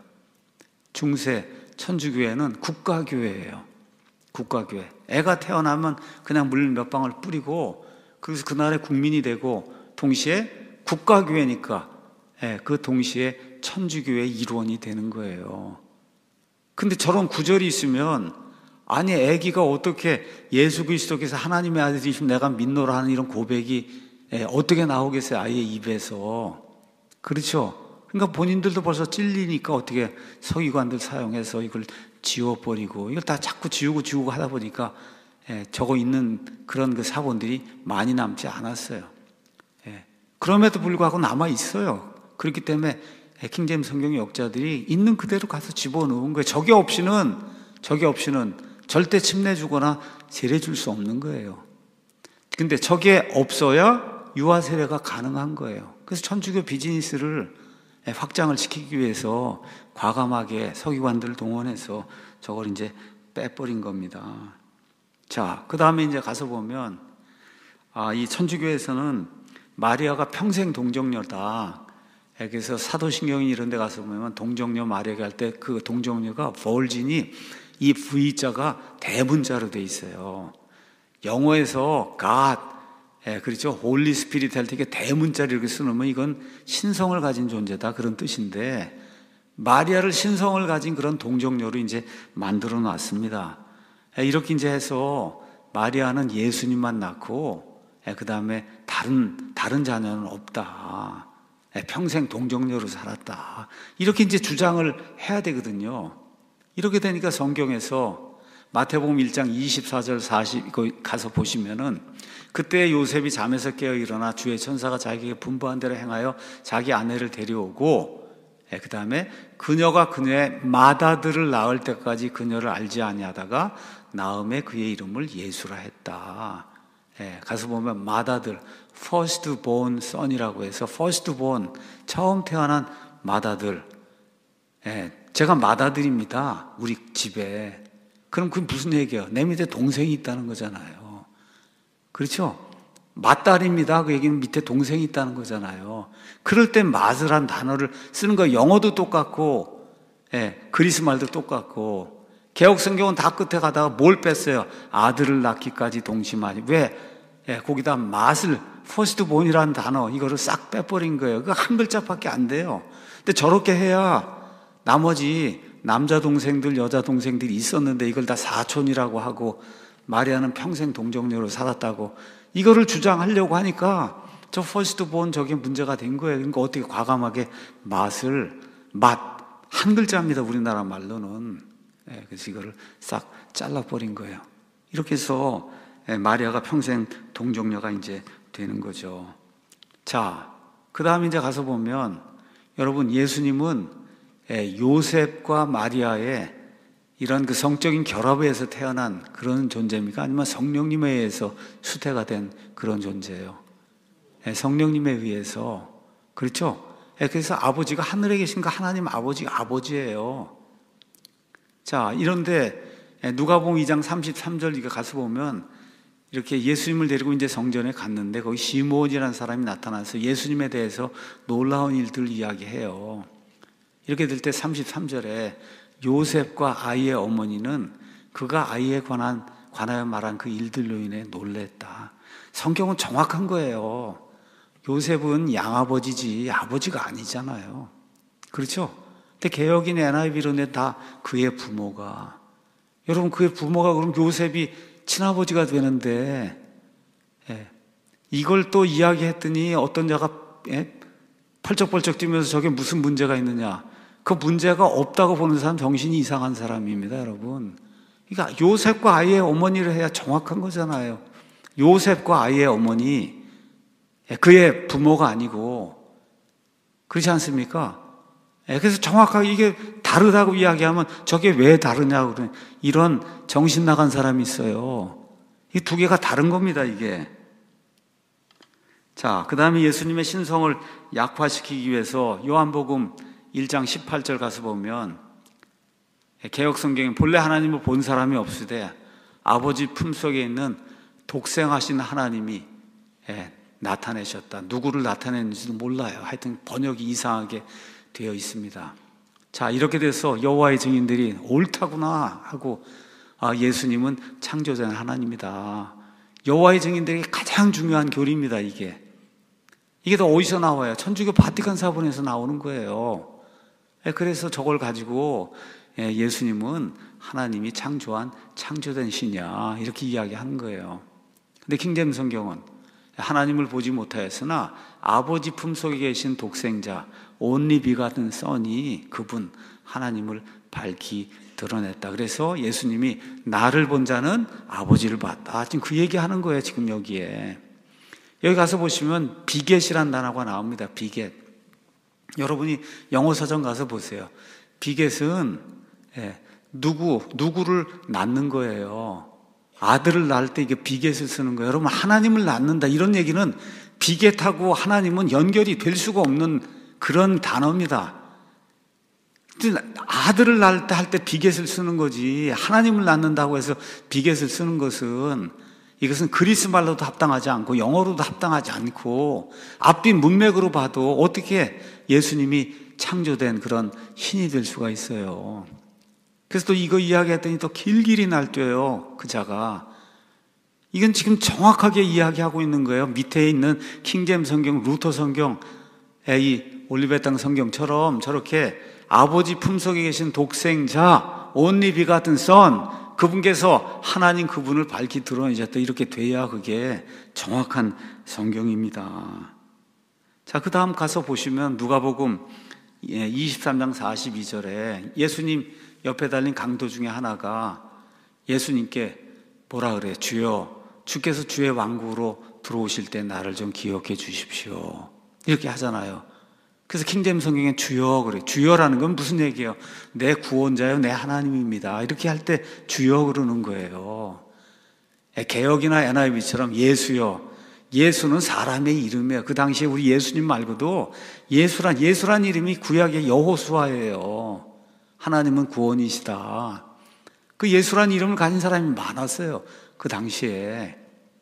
S1: 중세 천주교회는 국가교회예요. 국가교회. 애가 태어나면 그냥 물 몇 방울 뿌리고 그래서 그 나라의 국민이 되고 동시에 국가교회니까 그 동시에 천주교회의 일원이 되는 거예요. 근데 저런 구절이 있으면 아니 애기가 어떻게 예수 그리스도께서 하나님의 아들이시면 내가 믿노라 하는 이런 고백이 어떻게 나오겠어요? 아이의 입에서. 그렇죠? 그러니까 본인들도 벌써 찔리니까 어떻게 서기관들 사용해서 이걸 지워버리고 이걸 다 자꾸 지우고 지우고 하다 보니까 적어 있는 그런 그 사본들이 많이 남지 않았어요. 그럼에도 불구하고 남아 있어요. 그렇기 때문에 킹제임스 성경의 역자들이 있는 그대로 가서 집어넣은 거예요. 저게 없이는 저게 없이는 절대 침례 주거나 세례 줄 수 없는 거예요. 근데 저게 없어야 유아 세례가 가능한 거예요. 그래서 천주교 비즈니스를 확장을 시키기 위해서 과감하게 서기관들을 동원해서 저걸 이제 빼버린 겁니다. 자, 그 다음에 이제 가서 보면 아, 이 천주교에서는 마리아가 평생 동정녀다. 그래서 사도신경 이런 데 가서 보면 동정녀 마리아가 할 때 그 동정녀가 virgin이 이 V자가 대문자로 돼 있어요. 영어에서 God, 예, 그렇죠. Holy Spirit 할 때 이게 대문자로 이렇게 쓰면 이건 신성을 가진 존재다 그런 뜻인데 마리아를 신성을 가진 그런 동정녀로 이제 만들어 놨습니다. 예, 이렇게 이제 해서 마리아는 예수님만 낳고 예, 그 다음에 다른 다른 자녀는 없다. 평생 동정녀로 살았다. 이렇게 이제 주장을 해야 되거든요. 이렇게 되니까 성경에서 마태복음 일 장 이십사 절 사십 가서 보시면은 그때 요셉이 잠에서 깨어 일어나 주의 천사가 자기에게 분부한 대로 행하여 자기 아내를 데려오고 그 다음에 그녀가 그녀의 맏아들을 낳을 때까지 그녀를 알지 아니하다가 나음에 그의 이름을 예수라 했다. 가서 보면 맏아들 first born son이라고 해서 first born 처음 태어난 맏아들. 예, 제가 맏아들입니다. 우리 집에. 그럼 그게 무슨 얘기예요? 내 밑에 동생이 있다는 거잖아요. 그렇죠? 맏딸입니다. 그 얘기는 밑에 동생이 있다는 거잖아요. 그럴 땐 맏이란 단어를 쓰는 거 영어도 똑같고 예, 그리스 말도 똑같고 개역 성경은 다 끝에 가다가 뭘 뺐어요? 아들을 낳기까지 동심하니. 왜? 예, 거기다 맏을 퍼스트 본이라는 단어 이거를 싹 빼버린 거예요. 그 한 글자밖에 안 돼요. 근데 저렇게 해야 나머지 남자 동생들 여자 동생들이 있었는데 이걸 다 사촌이라고 하고 마리아는 평생 동정녀로 살았다고 이거를 주장하려고 하니까 저 퍼스트 본 저게 문제가 된 거예요. 그러니까 어떻게 과감하게 맏을 맏 한 글자입니다. 우리나라 말로는. 예, 그래서 이거를 싹 잘라버린 거예요. 이렇게 해서 마리아가 평생 동정녀가 이제 되는 거죠. 자, 그 다음에 이제 가서 보면 여러분 예수님은 요셉과 마리아의 이런 그 성적인 결합에 의해서 태어난 그런 존재입니까? 아니면 성령님에 의해서 수태가 된 그런 존재예요? 성령님에 의해서. 그렇죠? 그래서 아버지가 하늘에 계신 그 하나님 아버지가 아버지예요. 자, 이런데 누가복음 이 장 삼십삼 절 이거 가서 보면 이렇게 예수님을 데리고 이제 성전에 갔는데 거기 시몬이라는 사람이 나타나서 예수님에 대해서 놀라운 일들을 이야기해요. 이렇게 될 때 삼십삼 절에 요셉과 아이의 어머니는 그가 아이에 관한, 관하여 말한 그 일들로 인해 놀랬다. 성경은 정확한 거예요. 요셉은 양아버지지 아버지가 아니잖아요. 그렇죠? 근데 개혁인 엔아이브이로는 다 그의 부모가. 여러분 그의 부모가 그럼 요셉이 친아버지가 되는데 예. 이걸 또 이야기했더니 어떤 자가 예? 펄쩍펄쩍 뛰면서 저게 무슨 문제가 있느냐. 그 문제가 없다고 보는 사람 정신이 이상한 사람입니다, 여러분. 그러니까 요셉과 아이의 어머니를 해야 정확한 거잖아요. 요셉과 아이의 어머니, 그의 부모가 아니고, 그렇지 않습니까? 그래서 정확하게 이게 다르다고 이야기하면 저게 왜 다르냐고 그래. 이런 정신 나간 사람이 있어요. 이 두 개가 다른 겁니다, 이게. 자, 그 다음에 예수님의 신성을 약화시키기 위해서 요한복음 일 장 십팔 절 가서 보면 개역성경에 본래 하나님을 본 사람이 없으되 아버지 품속에 있는 독생하신 하나님이 나타내셨다. 누구를 나타내는지도 몰라요. 하여튼 번역이 이상하게 되어 있습니다. 자, 이렇게 돼서 여호와의 증인들이 옳다구나 하고 아, 예수님은 창조된 하나님이다. 여호와의 증인들에게 가장 중요한 교리입니다. 이게 이게 또 어디서 나와요? 천주교 바티칸 사본에서 나오는 거예요. 그래서 저걸 가지고 예수님은 하나님이 창조한 창조된 신이야 이렇게 이야기하는 거예요. 근데 킹제임스 성경은 하나님을 보지 못하였으나 아버지 품속에 계신 독생자 only begotten son이 그분 하나님을 밝히 드러냈다. 그래서 예수님이 나를 본 자는 아버지를 봤다. 지금 그 얘기하는 거예요. 지금 여기에 여기 가서 보시면 비겟이란 단어가 나옵니다. 비겟. 여러분이 영어 서점 가서 보세요. 비겟은 누구 누구를 낳는 거예요. 아들을 낳을 때 이게 비겟을 쓰는 거예요. 여러분 하나님을 낳는다 이런 얘기는 비겟하고 하나님은 연결이 될 수가 없는 그런 단어입니다. 아들을 낳을 때 할 때 비겟을 쓰는 거지 하나님을 낳는다고 해서 비겟을 쓰는 것은 이것은 그리스 말로도 합당하지 않고 영어로도 합당하지 않고 앞뒤 문맥으로 봐도 어떻게 예수님이 창조된 그런 신이 될 수가 있어요. 그래서 또 이거 이야기했더니 또 길길이 날뛰어요. 그 자가. 이건 지금 정확하게 이야기하고 있는 거예요. 밑에 있는 킹제임 성경, 루터 성경, 이 올리베 땅 성경처럼 저렇게 아버지 품속에 계신 독생자, only begotten son, 그분께서 하나님 그분을 밝히 드러내셨다. 이렇게 돼야 그게 정확한 성경입니다. 자, 그 다음 가서 보시면 누가복음 이십삼 장 사십이 절에 예수님 옆에 달린 강도 중에 하나가 예수님께 뭐라 그래요? 주여, 주께서 주의 왕국으로 들어오실 때 나를 좀 기억해 주십시오. 이렇게 하잖아요. 그래서 킹제임 성경에 주여 그래. 주여라는 건 무슨 얘기예요? 내 구원자요, 내 하나님입니다. 이렇게 할 때 주여 그러는 거예요. 개역이나 엔아이브이처럼 예수여. 예수는 사람의 이름이에요. 그 당시에 우리 예수님 말고도 예수란 예수란 이름이 구약의 여호수아예요. 하나님은 구원이시다. 그 예수란 이름을 가진 사람이 많았어요. 그 당시에.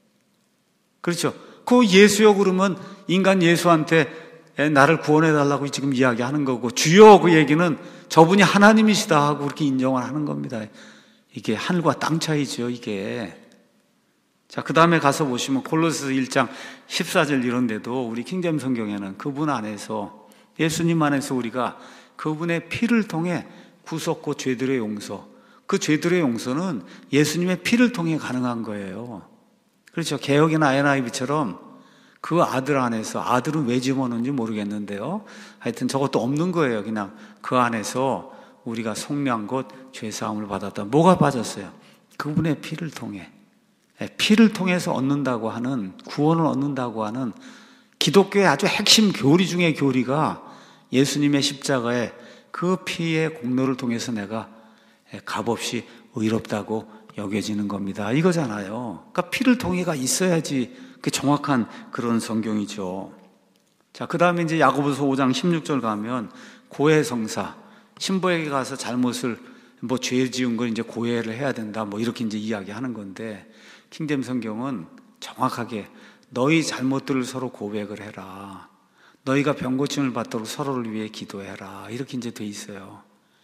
S1: 그렇죠. 그 예수여 그러면 인간 예수한테 나를 구원해달라고 지금 이야기하는 거고 주여 그 얘기는 저분이 하나님이시다 하고 그렇게 인정을 하는 겁니다. 이게 하늘과 땅 차이죠. 이게. 자, 그 다음에 가서 보시면 골로새서 일 장 십사 절 이런 데도 우리 킹제임 성경에는 그분 안에서 예수님 안에서 우리가 그분의 피를 통해 구속고 죄들의 용서, 그 죄들의 용서는 예수님의 피를 통해 가능한 거예요. 그렇죠. 개역이나 엔아이브이처럼 그 아들 안에서, 아들은 왜 집어넣는지 모르겠는데요. 하여튼 저것도 없는 거예요. 그냥 그 안에서 우리가 속량 곧 죄사함을 받았다. 뭐가 빠졌어요? 그분의 피를 통해. 피를 통해서 얻는다고 하는, 구원을 얻는다고 하는 기독교의 아주 핵심 교리 중의 교리가 예수님의 십자가에 그 피의 공로를 통해서 내가 값없이 의롭다고 여겨지는 겁니다. 이거잖아요. 그러니까 피를 통해가 있어야지 그 정확한 그런 성경이죠. 자, 그 다음에 이제 야고보서 오 장 십육 절 가면 고해성사, 신부에게 가서 잘못을 뭐 죄 지은 걸 이제 고해를 해야 된다. 뭐 이렇게 이제 이야기하는 건데 킹제임 성경은 정확하게 너희 잘못들을 서로 고백을 해라. 너희가 병고침을 받도록 서로를 위해 기도해라. 이렇게 이제 돼 있어요.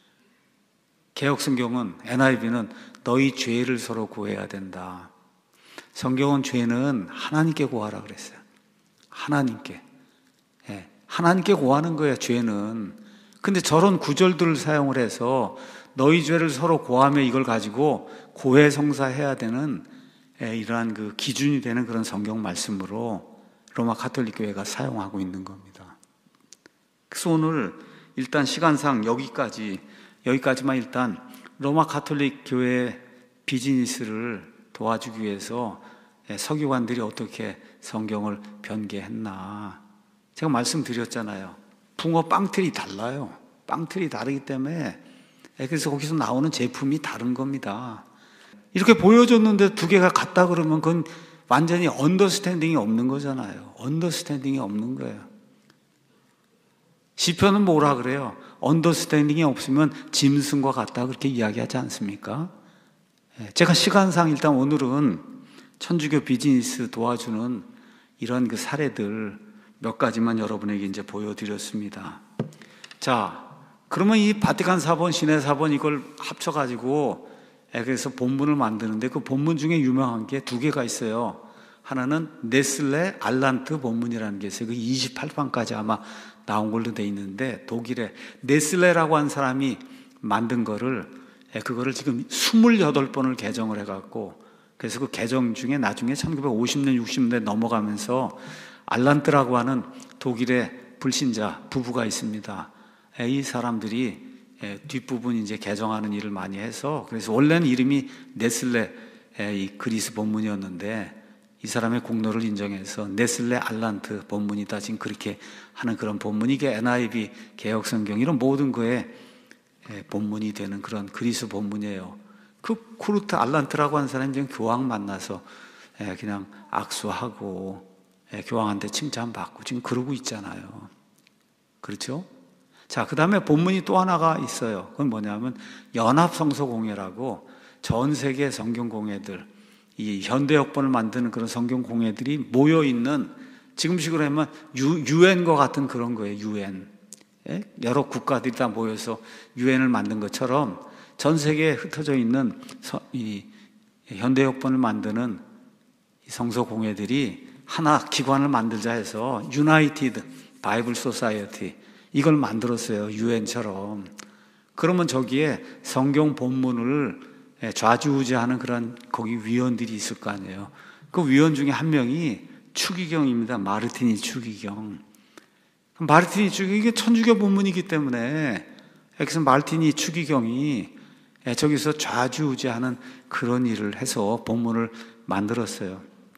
S1: 개역 성경은 엔아이브이는 너희 죄를 서로 고해야 된다. 성경은 죄는 하나님께 고하라 그랬어요. 하나님께. 예, 하나님께 고하는 거예요, 죄는. 근데 저런 구절들을 사용을 해서 너희 죄를 서로 고하며 이걸 가지고 고해성사해야 되는 이러한 그 기준이 되는 그런 성경 말씀으로 로마 가톨릭 교회가 사용하고 있는 겁니다. 그래서 오늘 일단 시간상 여기까지 여기까지만 일단 로마 가톨릭 교회 비즈니스를 도와주기 위해서 서기관들이 어떻게 성경을 변개했나 제가 말씀드렸잖아요. 붕어 빵틀이 달라요. 빵틀이 다르기 때문에 그래서 거기서 나오는 제품이 다른 겁니다. 이렇게 보여줬는데 두 개가 같다 그러면 그건 완전히 언더스탠딩이 없는 거잖아요. 언더스탠딩이 없는 거예요. 시편은 뭐라 그래요? 언더스탠딩이 없으면 짐승과 같다 그렇게 이야기하지 않습니까? 제가 시간상 일단 오늘은 천주교 비즈니스 도와주는 이런 그 사례들 몇 가지만 여러분에게 이제 보여드렸습니다. 자, 그러면 이 바티칸 사본, 시내 사본 이걸 합쳐가지고 그래서 본문을 만드는데 그 본문 중에 유명한 게 두 개가 있어요. 하나는 네슬레 알란트 본문이라는 게 있어요. 그 이십팔 판까지 아마 나온 걸로 돼 있는데 독일의 네슬레라고 한 사람이 만든 거를 그거를 지금 이십팔 번을 개정을 해갖고 그래서 그 개정 중에 나중에 천구백오십 년, 육십 년대 넘어가면서 알란트라고 하는 독일의 불신자 부부가 있습니다. 이 사람들이 뒷부분 이제 개정하는 일을 많이 해서 그래서 원래는 이름이 네슬레 이 그리스 본문이었는데 이 사람의 공로를 인정해서 네슬레 알란트 본문이다 지금 그렇게 하는 그런 본문이 이게 엔아이브이 개혁 성경 이런 모든 거에 본문이 되는 그런 그리스 본문이에요. 그 쿠르트 알란트라고 하는 사람이 지금 교황 만나서 그냥 악수하고 교황한테 칭찬받고 지금 그러고 있잖아요. 그렇죠? 자, 그 다음에 본문이 또 하나가 있어요. 그건 뭐냐면 연합성서공예라고 전 세계 성경공예들, 이 현대역본을 만드는 그런 성경공예들이 모여있는 지금식으로 하면 유엔과 같은 그런 거예요. 유엔. 여러 국가들이 다 모여서 유엔을 만든 것처럼 전 세계에 흩어져 있는 이 현대역본을 만드는 성서공예들이 하나 기관을 만들자 해서 유나이티드 바이블 소사이어티 이걸 만들었어요. 유엔처럼. 그러면 저기에 성경 본문을 좌지우지하는 그런 거기 위원들이 있을 거 아니에요. 그 위원 중에 한 명이 추기경입니다. 마르티니 추기경. 마르티니 추기경 이게 천주교 본문이기 때문에 그래서 마르티니 추기경이 저기서 좌지우지하는 그런 일을 해서 본문을 만들었어요.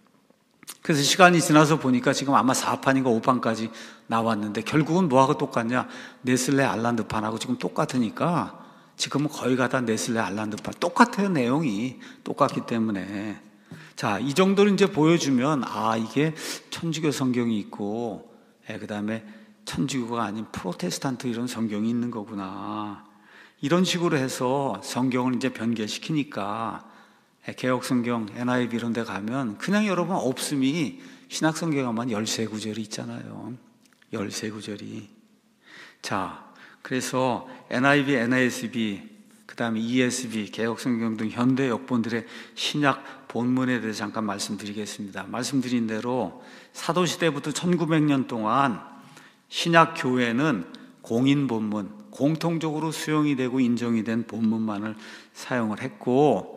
S1: 그래서 시간이 지나서 보니까 지금 아마 사 판인가 오 판까지 나왔는데 결국은 뭐하고 똑같냐? 네슬레 알란드판하고 지금 똑같으니까 지금은 거의 다 네슬레 알란드판 똑같아요. 내용이 똑같기 때문에 자, 이 정도를 이제 보여주면 아 이게 천주교 성경이 있고 그 다음에 천주교가 아닌 프로테스탄트 이런 성경이 있는 거구나 이런 식으로 해서 성경을 이제 변개시키니까 개혁 성경, 엔아이브이 이런 데 가면 그냥 여러분 없음이 신약 성경에만 열세 구절이 있잖아요. 열세 구절이. 자, 그래서 엔아이브이, 엔에이에스비, 그 다음에 이에스비, 개혁 성경 등 현대 역본들의 신약 본문에 대해서 잠깐 말씀드리겠습니다. 말씀드린 대로 사도시대부터 천구백 년 동안 신약 교회는 공인 본문, 공통적으로 수용이 되고 인정이 된 본문만을 사용을 했고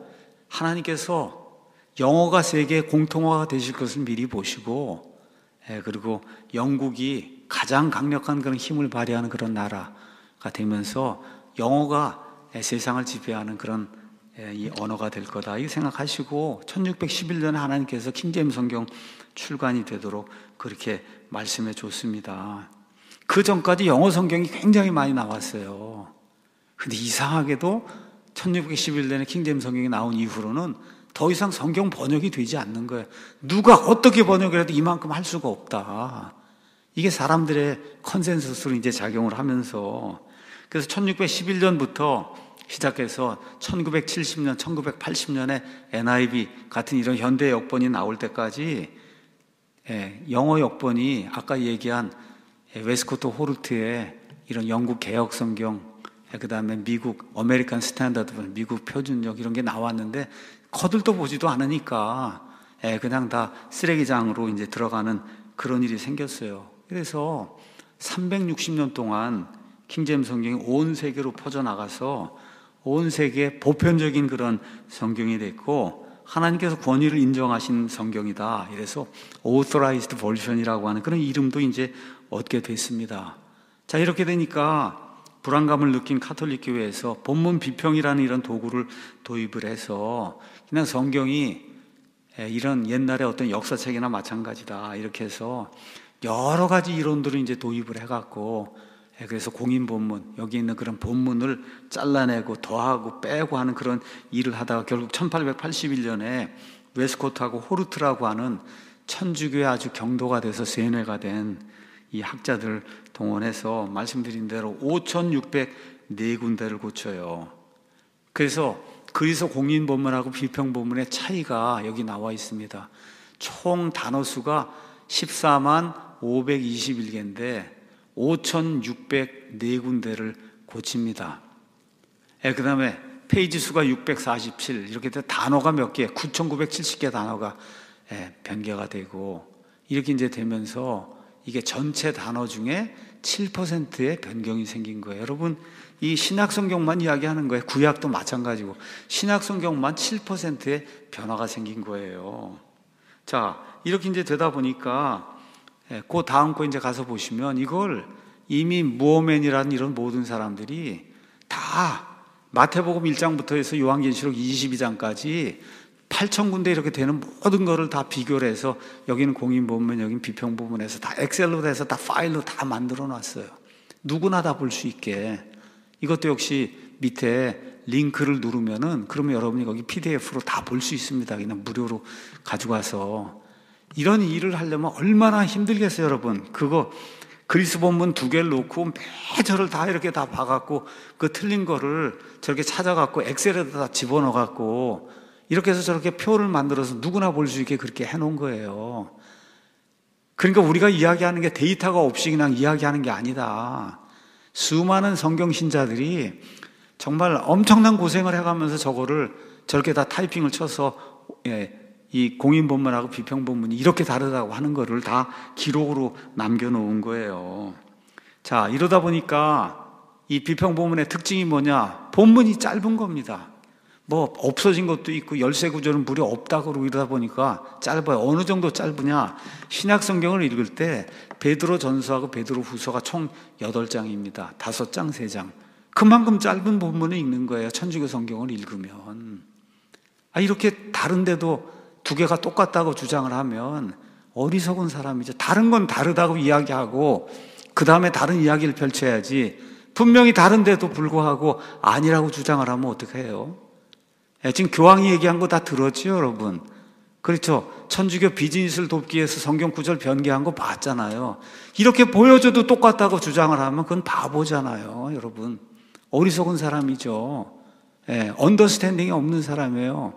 S1: 하나님께서 영어가 세계 공통화가 되실 것을 미리 보시고 그리고 영국이 가장 강력한 그런 힘을 발휘하는 그런 나라가 되면서 영어가 세상을 지배하는 그런 이 언어가 될 거다 이 생각하시고 천육백십일 년에 하나님께서 킹제임스 성경 출간이 되도록 그렇게 말씀해 줬습니다. 그 전까지 영어 성경이 굉장히 많이 나왔어요. 근데 이상하게도 천육백십일 년에 킹제임스 성경이 나온 이후로는 더 이상 성경 번역이 되지 않는 거예요. 누가 어떻게 번역을 해도 이만큼 할 수가 없다. 이게 사람들의 컨센서스로 이제 작용을 하면서 그래서 천육백십일 년부터 시작해서 천구백칠십 년, 천구백팔십 년에 엔아이브이 같은 이런 현대 역본이 나올 때까지 영어 역본이 아까 얘기한 웨스코트 호르트의 이런 영국 개혁 성경 그 다음에 미국 아메리칸 스탠다드 미국 표준역 이런 게 나왔는데 거들떠 보지도 않으니까 그냥 다 쓰레기장으로 이제 들어가는 그런 일이 생겼어요. 그래서 삼백육십 년 동안 킹제임스 성경이 온 세계로 퍼져나가서 온 세계 보편적인 그런 성경이 됐고 하나님께서 권위를 인정하신 성경이다. 이래서 Authorized Version이라고 하는 그런 이름도 이제 얻게 됐습니다. 자, 이렇게 되니까 불안감을 느낀 가톨릭 교회에서 본문 비평이라는 이런 도구를 도입을 해서 그냥 성경이 이런 옛날의 어떤 역사책이나 마찬가지다 이렇게 해서 여러 가지 이론들을 이제 도입을 해갖고, 그래서 공인 본문, 여기 있는 그런 본문을 잘라내고 더하고 빼고 하는 그런 일을 하다가 결국 천팔백팔십일 년에 웨스코트하고 호르트라고 하는 천주교의 아주 경도가 돼서 세뇌가 된 이 학자들 동원해서 말씀드린 대로 오천육백사 군데를 고쳐요. 그래서 그리스 공인 본문하고 비평 본문의 차이가 여기 나와 있습니다. 총 단어 수가 십사만 오백이십일 개인데 오천육백사 군데를 고칩니다. 예, 그 다음에 페이지 수가 육백사십칠, 이렇게 돼 단어가 몇 개, 구천구백칠십 개 단어가 예, 변개가 되고, 이렇게 이제 되면서 이게 전체 단어 중에 칠 퍼센트의 변경이 생긴 거예요. 여러분, 이 신약성경만 이야기하는 거예요. 구약도 마찬가지고 신약성경만 칠 퍼센트의 변화가 생긴 거예요. 자, 이렇게 이제 되다 보니까 그 다음 거 이제 가서 보시면 이걸 이미 무어맨이라는 이런 모든 사람들이 다 마태복음 일 장부터 해서 요한계시록 이십이 장까지 팔천 군데 이렇게 되는 모든 거를 다 비교를 해서 여기는 공인 본문, 여기는 비평 부분에서 다 엑셀로 해서 다 파일로 다 만들어 놨어요. 누구나 다 볼 수 있게. 이것도 역시 밑에 링크를 누르면은 그러면 여러분이 거기 피디에프로 다 볼 수 있습니다. 그냥 무료로 가지고 와서. 이런 일을 하려면 얼마나 힘들겠어요, 여러분. 그거 그리스 본문 두 개를 놓고 매절을 다 이렇게 다 봐갖고 그 틀린 거를 저렇게 찾아갖고 엑셀에다 다 집어넣어갖고 이렇게 해서 저렇게 표를 만들어서 누구나 볼 수 있게 그렇게 해놓은 거예요. 그러니까 우리가 이야기하는 게 데이터가 없이 그냥 이야기하는 게 아니다. 수많은 성경 신자들이 정말 엄청난 고생을 해가면서 저거를 저렇게 다 타이핑을 쳐서 예, 이 공인 본문하고 비평 본문이 이렇게 다르다고 하는 거를 다 기록으로 남겨놓은 거예요. 자, 이러다 보니까 이 비평 본문의 특징이 뭐냐? 본문이 짧은 겁니다. 뭐 없어진 것도 있고 열세 구절은 무려 없다고 그러고 이러다 보니까 짧아요. 어느 정도 짧으냐? 신약 성경을 읽을 때 베드로 전서하고 베드로 후서가 총 여덟 장입니다. 다섯 장, 세 장. 그만큼 짧은 본문을 읽는 거예요. 천주교 성경을 읽으면. 아, 이렇게 다른데도 두 개가 똑같다고 주장을 하면 어리석은 사람이죠. 다른 건 다르다고 이야기하고 그 다음에 다른 이야기를 펼쳐야지, 분명히 다른데도 불구하고 아니라고 주장을 하면 어떡해요? 예, 지금 교황이 얘기한 거 다 들었죠, 여러분? 그렇죠? 천주교 비즈니스를 돕기 위해서 성경 구절 변개한 거 봤잖아요. 이렇게 보여줘도 똑같다고 주장을 하면 그건 바보잖아요, 여러분. 어리석은 사람이죠. 예, 언더스탠딩이 없는 사람이에요.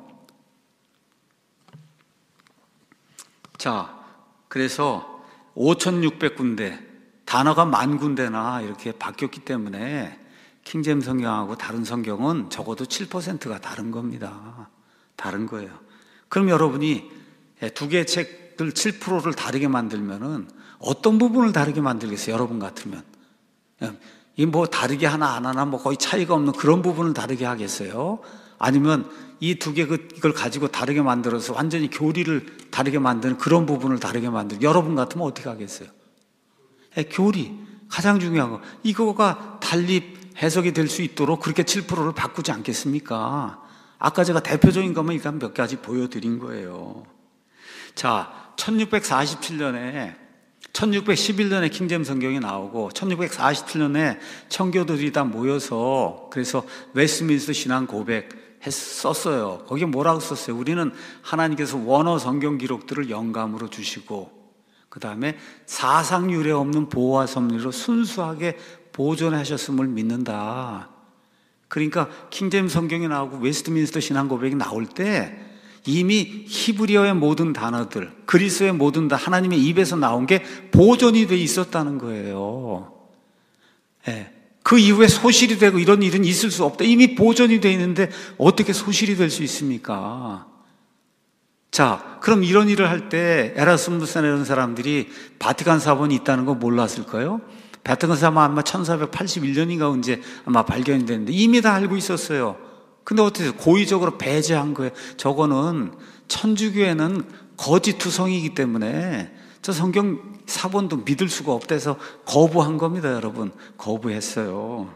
S1: 자, 그래서 오천육백 군데, 단어가 만 군데나 이렇게 바뀌었기 때문에 킹잼 성경하고 다른 성경은 적어도 칠 퍼센트가 다른 겁니다. 다른 거예요. 그럼 여러분이 두 개의 책들 칠 퍼센트를 다르게 만들면은 어떤 부분을 다르게 만들겠어요? 여러분 같으면. 이 뭐 다르게 하나 안 하나 뭐 거의 차이가 없는 그런 부분을 다르게 하겠어요? 아니면 이 두 개 이걸 가지고 다르게 만들어서 완전히 교리를 다르게 만드는 그런 부분을 다르게 만들, 여러분 같으면 어떻게 하겠어요? 교리. 가장 중요한 거. 이거가 달리 해석이 될 수 있도록 그렇게 칠 퍼센트를 바꾸지 않겠습니까? 아까 제가 대표적인 것만 일단 몇 가지 보여드린 거예요. 자, 천육백사십칠 년에 천육백십일 년에 킹잼 성경이 나오고 천육백사십칠 년에 청교도들이 다 모여서 그래서 웨스트민스터 신앙 고백 썼어요. 거기에 뭐라고 썼어요? 우리는 하나님께서 원어 성경 기록들을 영감으로 주시고 그 다음에 사상 유례 없는 보호와 섭리로 순수하게 보존하셨음을 믿는다. 그러니까 킹잼 성경이 나오고 웨스트민스터 신앙 고백이 나올 때 이미 히브리어의 모든 단어들, 그리스어의 모든 다 하나님의 입에서 나온 게 보존이 돼 있었다는 거예요. 예. 그 이후에 소실이 되고 이런 일은 있을 수 없다. 이미 보존이 돼 있는데 어떻게 소실이 될 수 있습니까? 자, 그럼 이런 일을 할 때 에라스무스나 이런 사람들이 바티칸 사본이 있다는 거 몰랐을까요? 바티칸 사본 아마 천사백팔십일 년인가 언제 아마 발견이 됐는데 이미 다 알고 있었어요. 근데 어떻게 고의적으로 배제한 거예요? 저거는 천주교회는 거짓 투성이기 때문에 저 성경 사본도 믿을 수가 없대서 거부한 겁니다, 여러분. 거부했어요.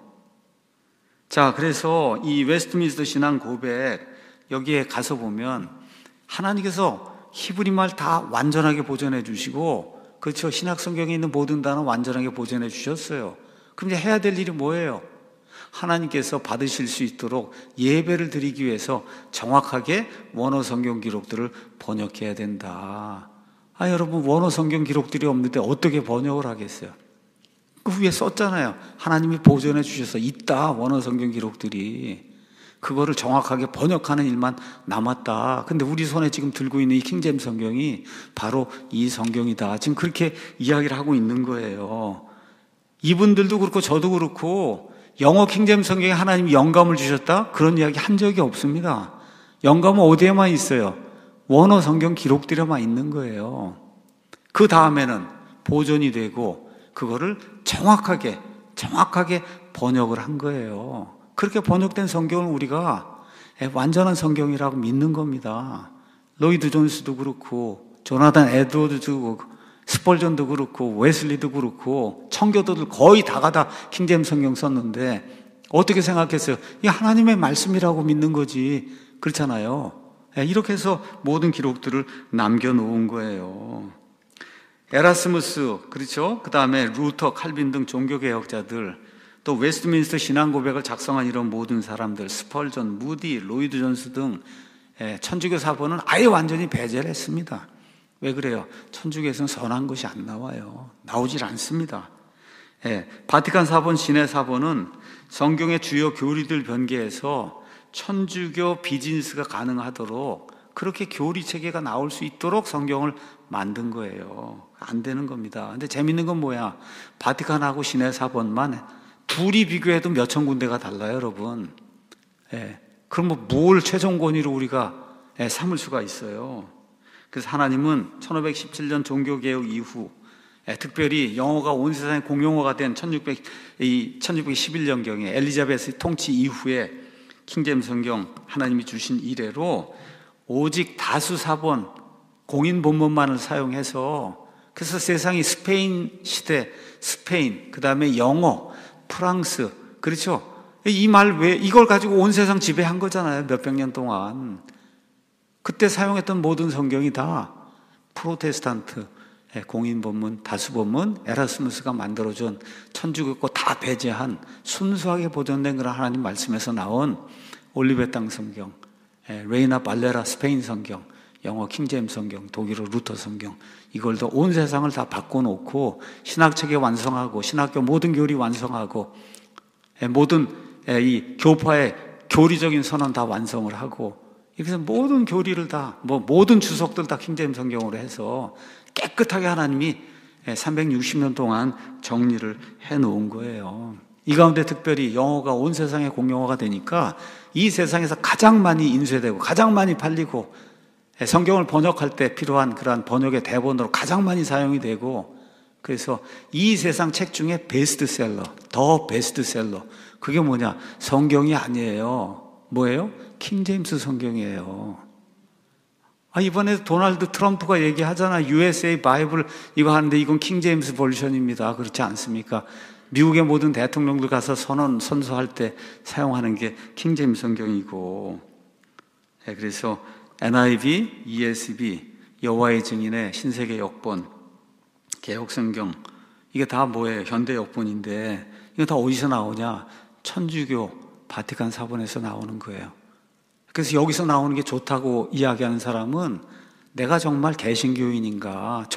S1: 자, 그래서 이 웨스트민스터 신앙 고백 여기에 가서 보면 하나님께서 히브리 말 다 완전하게 보존해 주시고, 그렇죠, 신약 성경에 있는 모든 단어 완전하게 보존해 주셨어요. 그럼 이제 해야 될 일이 뭐예요? 하나님께서 받으실 수 있도록 예배를 드리기 위해서 정확하게 원어 성경 기록들을 번역해야 된다. 아, 여러분, 원어 성경 기록들이 없는데 어떻게 번역을 하겠어요? 그 위에 썼잖아요. 하나님이 보존해 주셔서 있다, 원어 성경 기록들이. 그거를 정확하게 번역하는 일만 남았다. 근데 우리 손에 지금 들고 있는 이 킹제임스 성경이 바로 이 성경이다. 지금 그렇게 이야기를 하고 있는 거예요. 이분들도 그렇고 저도 그렇고 영어 킹제임스 성경에 하나님이 영감을 주셨다? 그런 이야기 한 적이 없습니다. 영감은 어디에만 있어요? 원어 성경 기록들에만 있는 거예요. 그 다음에는 보존이 되고 그거를 정확하게 정확하게 번역을 한 거예요. 그렇게 번역된 성경을 우리가 완전한 성경이라고 믿는 겁니다. 로이드 존스도 그렇고 조나단 에드워드도 그렇고 스펄전도 그렇고 웨슬리도 그렇고 청교도들 거의 다가 다 킹제임스 성경 썼는데 어떻게 생각했어요? 이게 하나님의 말씀이라고 믿는 거지. 그렇잖아요. 이렇게 해서 모든 기록들을 남겨놓은 거예요. 에라스무스, 그렇죠? 그 다음에 루터, 칼빈 등 종교개혁자들, 또 웨스트민스터 신앙고백을 작성한 이런 모든 사람들, 스펄전, 무디, 로이드 존스 등 천주교 사본은 아예 완전히 배제를 했습니다. 왜 그래요? 천주교에서는 선한 것이 안 나와요. 나오질 않습니다. 예, 바티칸 사본, 시내 사본은 성경의 주요 교리들 변개해서 천주교 비즈니스가 가능하도록 그렇게 교리 체계가 나올 수 있도록 성경을 만든 거예요. 안 되는 겁니다. 근데 재밌는 건 뭐야? 바티칸하고 시내 사본만 둘이 비교해도 몇천 군데가 달라요, 여러분. 예, 그럼 뭐 뭘 최종 권위로 우리가 예, 삼을 수가 있어요. 그래서 하나님은 천오백십칠 년 종교개혁 이후 예, 특별히 영어가 온 세상의 공용어가 된 천육백, 이 천육백십일 년경에 엘리자베스 통치 이후에 킹제임스 성경 하나님이 주신 이래로 오직 다수 사본 공인 본문만을 사용해서, 그래서 세상이 스페인 시대, 스페인, 그 다음에 영어, 프랑스, 그렇죠? 이 말 왜 이걸 가지고 온 세상 지배한 거잖아요, 몇백 년 동안. 그때 사용했던 모든 성경이 다 프로테스탄트 공인 본문, 다수 본문, 에라스무스가 만들어준 천주교 거 다 배제한 순수하게 보존된 그런 하나님 말씀에서 나온 올리베 땅 성경, 레이나 발레라 스페인 성경, 영어 킹제임스 성경, 독일어 루터 성경, 이걸 더 온 세상을 다 바꿔놓고 신학체계 완성하고 신학교 모든 교리 완성하고 모든 이 교파의 교리적인 선언 다 완성을 하고, 이렇게 해서 모든 교리를 다, 뭐 모든 주석들 다 킹제임스 성경으로 해서 깨끗하게 하나님이 삼백육십 년 동안 정리를 해놓은 거예요. 이 가운데 특별히 영어가 온 세상의 공용어가 되니까 이 세상에서 가장 많이 인쇄되고 가장 많이 팔리고 성경을 번역할 때 필요한 그러한 번역의 대본으로 가장 많이 사용이 되고, 그래서 이 세상 책 중에 베스트셀러, 더 베스트셀러, 그게 뭐냐? 성경이 아니에요. 뭐예요? 킹제임스 성경이에요. 아, 이번에 도널드 트럼프가 얘기하잖아. 유에스에이 바이블 이거 하는데 이건 킹제임스 버전입니다. 그렇지 않습니까? 미국의 모든 대통령들 가서 선언, 선서할 때 사용하는 게 킹제임스 성경이고, 네, 그래서 엔아이브이, 이에스비, 여호와의 증인의 신세계 역본, 개혁성경, 이게 다 뭐예요? 현대 역본인데 이거 다 어디서 나오냐? 천주교 바티칸 사본에서 나오는 거예요. 그래서 여기서 나오는 게 좋다고 이야기하는 사람은 내가 정말 개신교인인가,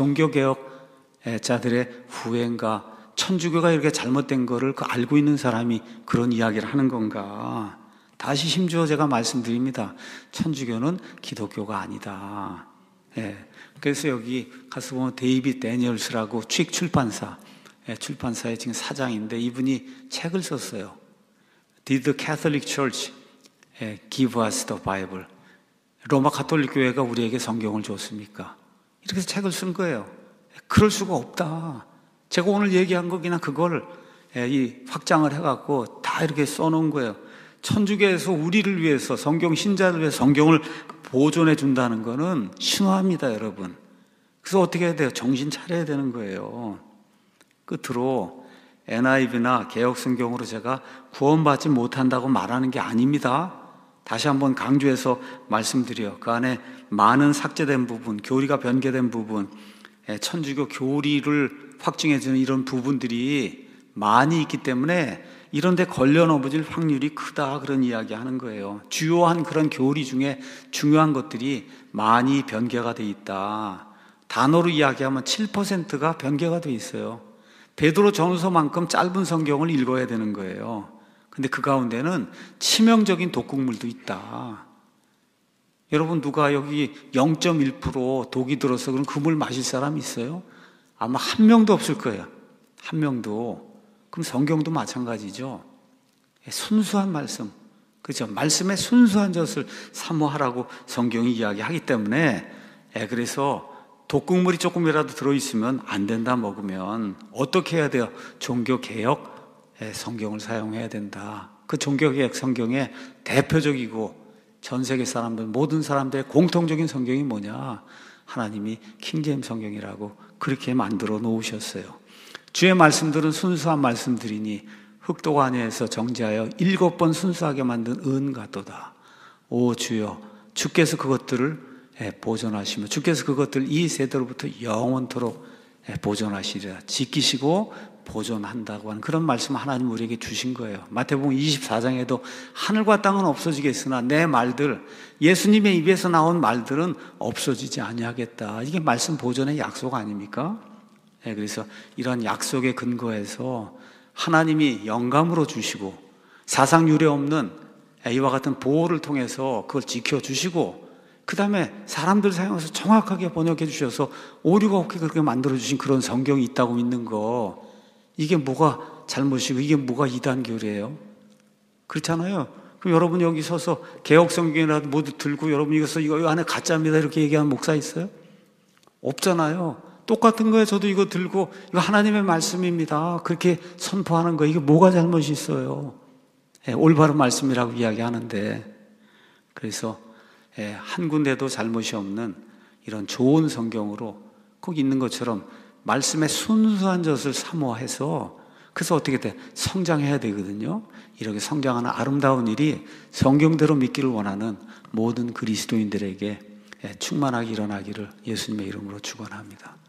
S1: 종교개혁자들의 후예인가, 천주교가 이렇게 잘못된 거를 그 알고 있는 사람이 그런 이야기를 하는 건가. 다시 심지어 제가 말씀드립니다. 천주교는 기독교가 아니다. 예. 그래서 여기 가서 보면 데이빗 데니얼스라고 취익 출판사, 예, 출판사의 지금 사장인데 이분이 책을 썼어요. Did the Catholic Church give us the Bible? 로마 가톨릭 교회가 우리에게 성경을 줬습니까? 이렇게 해서 책을 쓴 거예요. 그럴 수가 없다. 제가 오늘 얘기한 거 그냥 그걸 이 확장을 해갖고 다 이렇게 써놓은 거예요. 천주교에서 우리를 위해서, 성경 신자를 위해 성경을 보존해 준다는 것은 신화입니다, 여러분. 그래서 어떻게 해야 돼요? 정신 차려야 되는 거예요. 끝으로 엔아이브이나 개혁성경으로 제가 구원받지 못한다고 말하는 게 아닙니다. 다시 한번 강조해서 말씀드려요. 그 안에 많은 삭제된 부분, 교리가 변개된 부분, 천주교 교리를 확증해주는 이런 부분들이 많이 있기 때문에 이런 데 걸려 넘어질 확률이 크다, 그런 이야기 하는 거예요. 주요한 그런 교리 중에 중요한 것들이 많이 변개가 돼 있다. 단어로 이야기하면 칠 퍼센트가 변개가 돼 있어요. 베드로 전서만큼 짧은 성경을 읽어야 되는 거예요. 근데 그 가운데는 치명적인 독극물도 있다. 여러분, 누가 여기 영 점 일 퍼센트 독이 들어서 그럼 그 물 마실 사람 있어요? 아마 한 명도 없을 거예요. 한 명도. 그럼 성경도 마찬가지죠. 순수한 말씀, 그죠? 말씀의 순수한 젖을 사모하라고 성경이 이야기하기 때문에, 예, 그래서 독극물이 조금이라도 들어있으면 안 된다, 먹으면. 어떻게 해야 돼요? 종교개혁 성경을 사용해야 된다. 그 종교개혁 성경의 대표적이고 전 세계 사람들, 모든 사람들의 공통적인 성경이 뭐냐? 하나님이 킹제임스 성경이라고 그렇게 만들어 놓으셨어요. 주의 말씀들은 순수한 말씀들이니 흑독 안에서 정지하여 일곱 번 순수하게 만든 은 같도다. 오 주여, 주께서 그것들을 보존하시며 주께서 그것들 이 세대로부터 영원토록 보존하시리라. 지키시고 보존한다고 하는 그런 말씀 하나님 우리에게 주신 거예요. 마태복음 이십사 장에도 하늘과 땅은 없어지겠으나 내 말들, 예수님의 입에서 나온 말들은 없어지지 아니하겠다. 이게 말씀 보존의 약속 아닙니까? 네, 그래서 이런 약속에 근거해서 하나님이 영감으로 주시고 사상 유례 없는 이와 같은 보호를 통해서 그걸 지켜주시고, 그 다음에 사람들 사용해서 정확하게 번역해 주셔서 오류가 없게 그렇게 만들어주신 그런 성경이 있다고 믿는 거, 이게 뭐가 잘못이고 이게 뭐가 이단교리예요? 그렇잖아요. 그럼 여러분 여기 서서 개혁성경이라도 모두 들고 여러분 이것서 이거 안에 가짜입니다 이렇게 얘기하는 목사 있어요? 없잖아요. 똑같은 거예요. 저도 이거 들고 이거 하나님의 말씀입니다 그렇게 선포하는 거, 이게 뭐가 잘못이 있어요? 예, 올바른 말씀이라고 이야기하는데, 그래서 예, 한 군데도 잘못이 없는 이런 좋은 성경으로 꼭 있는 것처럼 말씀의 순수한 젖을 사모해서, 그래서 어떻게 돼? 성장해야 되거든요. 이렇게 성장하는 아름다운 일이 성경대로 믿기를 원하는 모든 그리스도인들에게 충만하게 일어나기를 예수님의 이름으로 축원합니다.